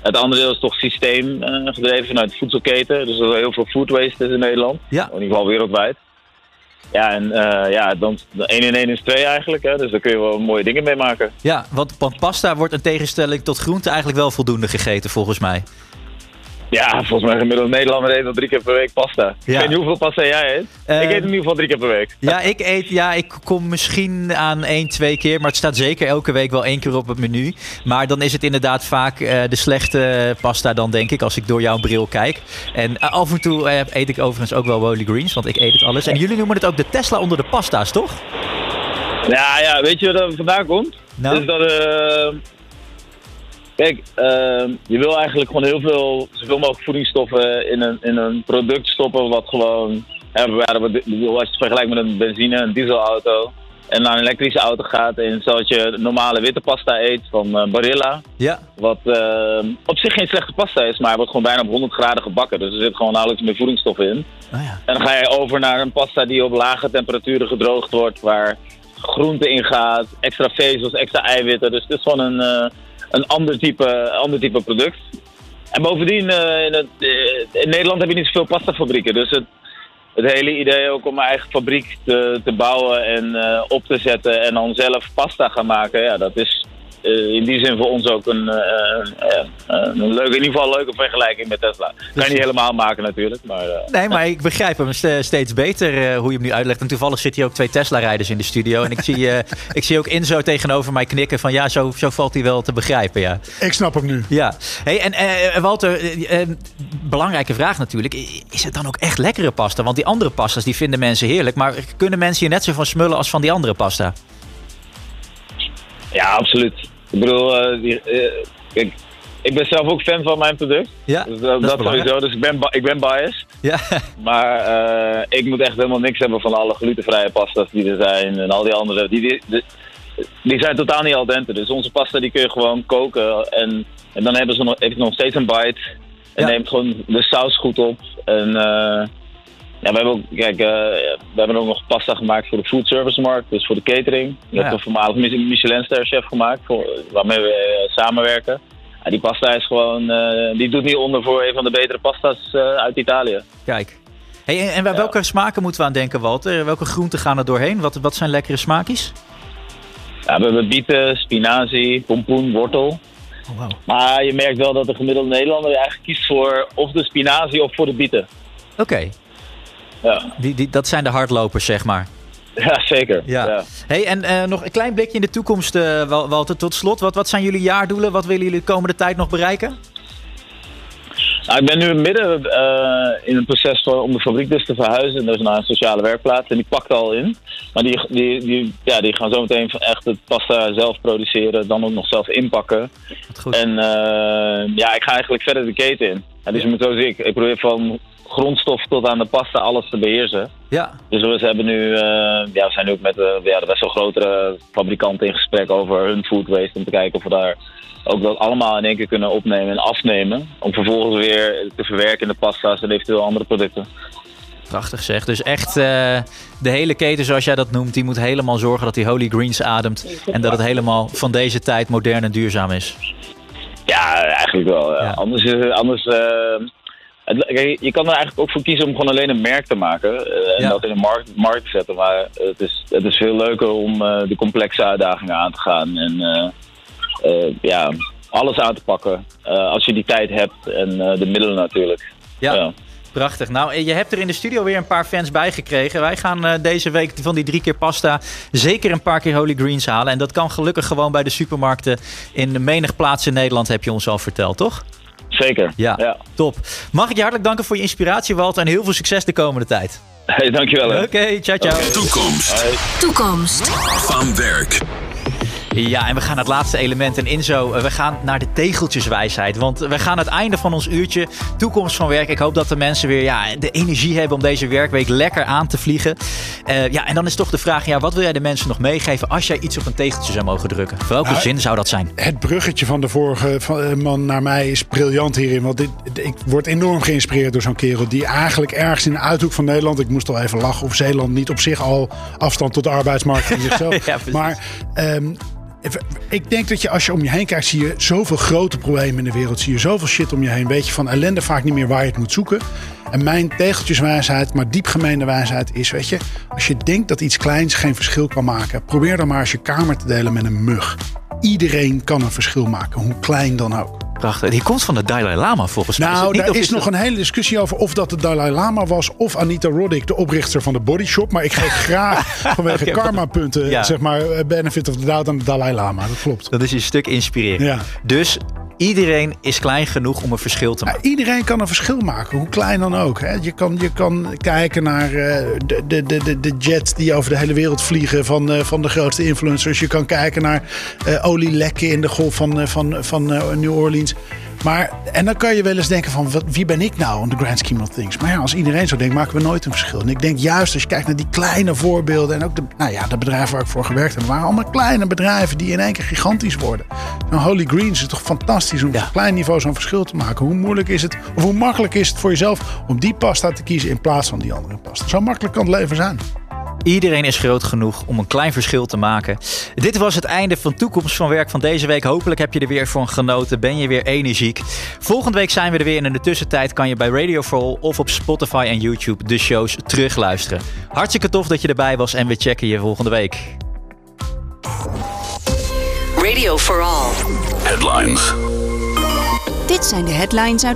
Het andere deel is toch systeem uh, gedreven vanuit de voedselketen. Dus er is heel veel food waste is in Nederland. Ja. In ieder geval wereldwijd. Ja, en uh, ja, dan één in één is twee eigenlijk. Hè? Dus daar kun je wel mooie dingen mee maken. Ja, want, want pasta wordt in tegenstelling tot groente eigenlijk wel voldoende gegeten volgens mij. Ja, volgens mij gemiddeld Nederlander eet al drie keer per week pasta. Ja. Ik weet niet hoeveel pasta jij eet. Uh, ik eet in ieder geval drie keer per week. Ja, ik eet, ja, ik kom misschien aan één, twee keer. Maar het staat zeker elke week wel één keer op het menu. Maar dan is het inderdaad vaak uh, de slechte pasta dan, denk ik, als ik door jouw bril kijk. En uh, af en toe uh, eet ik overigens ook wel Holy Greens, want ik eet het alles. En jullie noemen het ook de Tesla onder de pasta's, toch? Ja, ja, weet je waar dat vandaan komt? Nou? Dus dat... Uh, Kijk, uh, je wil eigenlijk gewoon heel veel, zoveel mogelijk voedingsstoffen in een, in een product stoppen wat gewoon, hè, als je het vergelijkt met een benzine, een dieselauto en naar een elektrische auto gaat en zoals je normale witte pasta eet van uh, Barilla, ja. wat uh, op zich geen slechte pasta is, maar wordt gewoon bijna op honderd graden gebakken, dus er zit gewoon nauwelijks meer voedingsstoffen in. Oh ja. En dan ga je over naar een pasta die op lage temperaturen gedroogd wordt, waar groente in gaat, extra vezels, extra eiwitten, dus het is gewoon een... Uh, Een ander type, ander type product. En bovendien, uh, in, het, uh, in Nederland heb je niet zoveel pastafabrieken. Dus het, het hele idee ook om een eigen fabriek te, te bouwen en uh, op te zetten en dan zelf pasta gaan maken. Ja, dat is uh, in die zin voor ons ook een, uh, uh, uh, een leuke, in ieder geval een leuke vergelijking met Tesla. Kan je niet helemaal maken natuurlijk. Maar, uh, nee, maar ik begrijp hem steeds beter uh, hoe je hem nu uitlegt. En toevallig zit hier ook twee Tesla-rijders in de studio. En ik zie, uh, ik zie ook Inzo tegenover mij knikken van ja, zo, zo valt hij wel te begrijpen. Ja. Ik snap hem nu. Ja. Hey, en uh, Walter, uh, uh, belangrijke vraag natuurlijk. Is het dan ook echt lekkere pasta? Want die andere pasta's die vinden mensen heerlijk. Maar kunnen mensen hier net zo van smullen als van die andere pasta? Ja, absoluut. Ik bedoel, uh, die, uh, kijk, ik ben zelf ook fan van mijn product. Ja, dus dat, dat, dat sowieso. Dus ik ben, ik ben biased. Ja. Maar uh, ik moet echt helemaal niks hebben van alle glutenvrije pasta's die er zijn. En al die andere. Die, die, die, die zijn totaal niet al dente. Dus onze pasta die kun je gewoon koken. En, en dan hebben ze nog, heeft nog steeds een bite. En ja. neemt gewoon de saus goed op. En... Uh, Ja, we hebben ook, kijk, uh, we hebben ook nog pasta gemaakt voor de food service markt, dus voor de catering. Je ja. hebt een voormalig Michelin-ster chef gemaakt, voor, waarmee we uh, samenwerken. Ja, die pasta is gewoon, uh, die doet niet onder voor een van de betere pasta's uh, uit Italië. Kijk. Hey, en en ja. welke smaken moeten we aan denken, Walter? Welke groenten gaan er doorheen? Wat, wat zijn lekkere smaakjes? Ja, we hebben bieten, spinazie, pompoen, wortel. Oh, wow. Maar je merkt wel dat de gemiddelde Nederlander eigenlijk kiest voor of de spinazie of voor de bieten. Oké. Okay. Ja. Die, die, dat zijn de hardlopers, zeg maar. Ja, zeker. Ja. Ja. Hey, en uh, nog een klein blikje in de toekomst, uh, Walter, tot slot. Wat, wat zijn jullie jaardoelen? Wat willen jullie de komende tijd nog bereiken? Nou, ik ben nu midden uh, in een proces voor, om de fabriek dus te verhuizen. Dat is naar een sociale werkplaats en die pakt al in. Maar die, die, die, ja, die gaan zo meteen echt het pasta zelf produceren, dan ook nog zelf inpakken. Goed. En uh, ja, ik ga eigenlijk verder de keten in. Ja, dus ja. je moet zo zien, ik, ik probeer van grondstof tot aan de pasta alles te beheersen. Ja. Dus we hebben nu, uh, ja, we zijn nu ook met uh, ja, de best wel grotere fabrikanten in gesprek over hun food waste. Om te kijken of we daar ook dat allemaal in één keer kunnen opnemen en afnemen. Om vervolgens weer te verwerken in de pasta's en eventueel andere producten. Prachtig zeg. Dus echt uh, de hele keten zoals jij dat noemt, die moet helemaal zorgen dat die Holy Greens ademt. En dat het helemaal van deze tijd modern en duurzaam is. Ja, eigenlijk wel. Ja. Ja. Anders is anders... Uh, Je kan er eigenlijk ook voor kiezen om gewoon alleen een merk te maken uh, en ja. dat in de markt, markt te zetten. Maar het is, het is veel leuker om uh, de complexe uitdagingen aan te gaan en uh, uh, ja, alles aan te pakken. Uh, als je die tijd hebt en uh, de middelen natuurlijk. Ja. ja. Prachtig. Nou, je hebt er in de studio weer een paar fans bij gekregen. Wij gaan uh, deze week van die drie keer pasta zeker een paar keer Holy Greens halen. En dat kan gelukkig gewoon bij de supermarkten in de menig plaats in Nederland, heb je ons al verteld, toch? Zeker. Ja, ja, top. Mag ik je hartelijk danken voor je inspiratie, Walter. En heel veel succes de komende tijd. Hey, dankjewel. Oké, okay, ciao, ciao. Okay. Toekomst. Hey. Toekomst. Van werk. Ja, en we gaan naar het laatste element. En Inzo, we gaan naar de tegeltjeswijsheid. Want we gaan het einde van ons uurtje toekomst van werk. Ik hoop dat de mensen weer ja, de energie hebben om deze werkweek lekker aan te vliegen. Uh, ja, en dan is toch de vraag, ja, wat wil jij de mensen nog meegeven als jij iets op een tegeltje zou mogen drukken? Welke nou, zin zou dat zijn? Het bruggetje van de vorige van, man naar mij is briljant hierin. Want dit, ik word enorm geïnspireerd door zo'n kerel die eigenlijk ergens in de uithoek van Nederland, ik moest al even lachen, of Zeeland niet op zich al afstand tot de arbeidsmarkt in zichzelf. Ja, maar um, Ik denk dat je als je om je heen kijkt, zie je zoveel grote problemen in de wereld. Zie je zoveel shit om je heen. Weet je van ellende vaak niet meer waar je het moet zoeken. En mijn tegeltjeswijsheid, maar diepgemeende wijsheid is, weet je, als je denkt dat iets kleins geen verschil kan maken, probeer dan maar eens je kamer te delen met een mug. Iedereen kan een verschil maken, hoe klein dan ook. Prachtig. Die komt van de Dalai Lama volgens mij. Nou, is daar is, is nog dat... een hele discussie over of dat de Dalai Lama was of Anita Roddick, de oprichter van de Body Shop. Maar ik geef graag vanwege okay, karma-punten, ja. zeg maar, benefit of the doubt aan de Dalai Lama. Dat klopt. Dat is een stuk inspirerend. Ja. Dus iedereen is klein genoeg om een verschil te maken. Ja, iedereen kan een verschil maken, hoe klein dan ook. Hè. Je, kan, je kan kijken naar uh, de, de, de, de jets die over de hele wereld vliegen van, uh, van de grootste influencers. Je kan kijken naar uh, olielekken in de golf van, uh, van, van uh, New Orleans. Maar, en dan kan je wel eens denken van, wat, wie ben ik nou on the grand scheme of things? Maar ja, als iedereen zo denkt, maken we nooit een verschil. En ik denk juist, als je kijkt naar die kleine voorbeelden en ook de, nou ja, de bedrijven waar ik voor gewerkt heb, waren allemaal kleine bedrijven die in één keer gigantisch worden. Nou, Holy Greens is toch fantastisch om ja. op klein niveau zo'n verschil te maken. Hoe moeilijk is het, of hoe makkelijk is het voor jezelf om die pasta te kiezen in plaats van die andere pasta? Zo makkelijk kan het leven zijn. Iedereen is groot genoeg om een klein verschil te maken. Dit was het einde van Toekomst van Werk van deze week. Hopelijk heb je er weer van genoten. Ben je weer energiek. Volgende week zijn we er weer. En in de tussentijd kan je bij Radio for All of op Spotify en YouTube de shows terugluisteren. Hartstikke tof dat je erbij was. En we checken je volgende week. Radio for All. Headlines. Dit zijn de headlines uit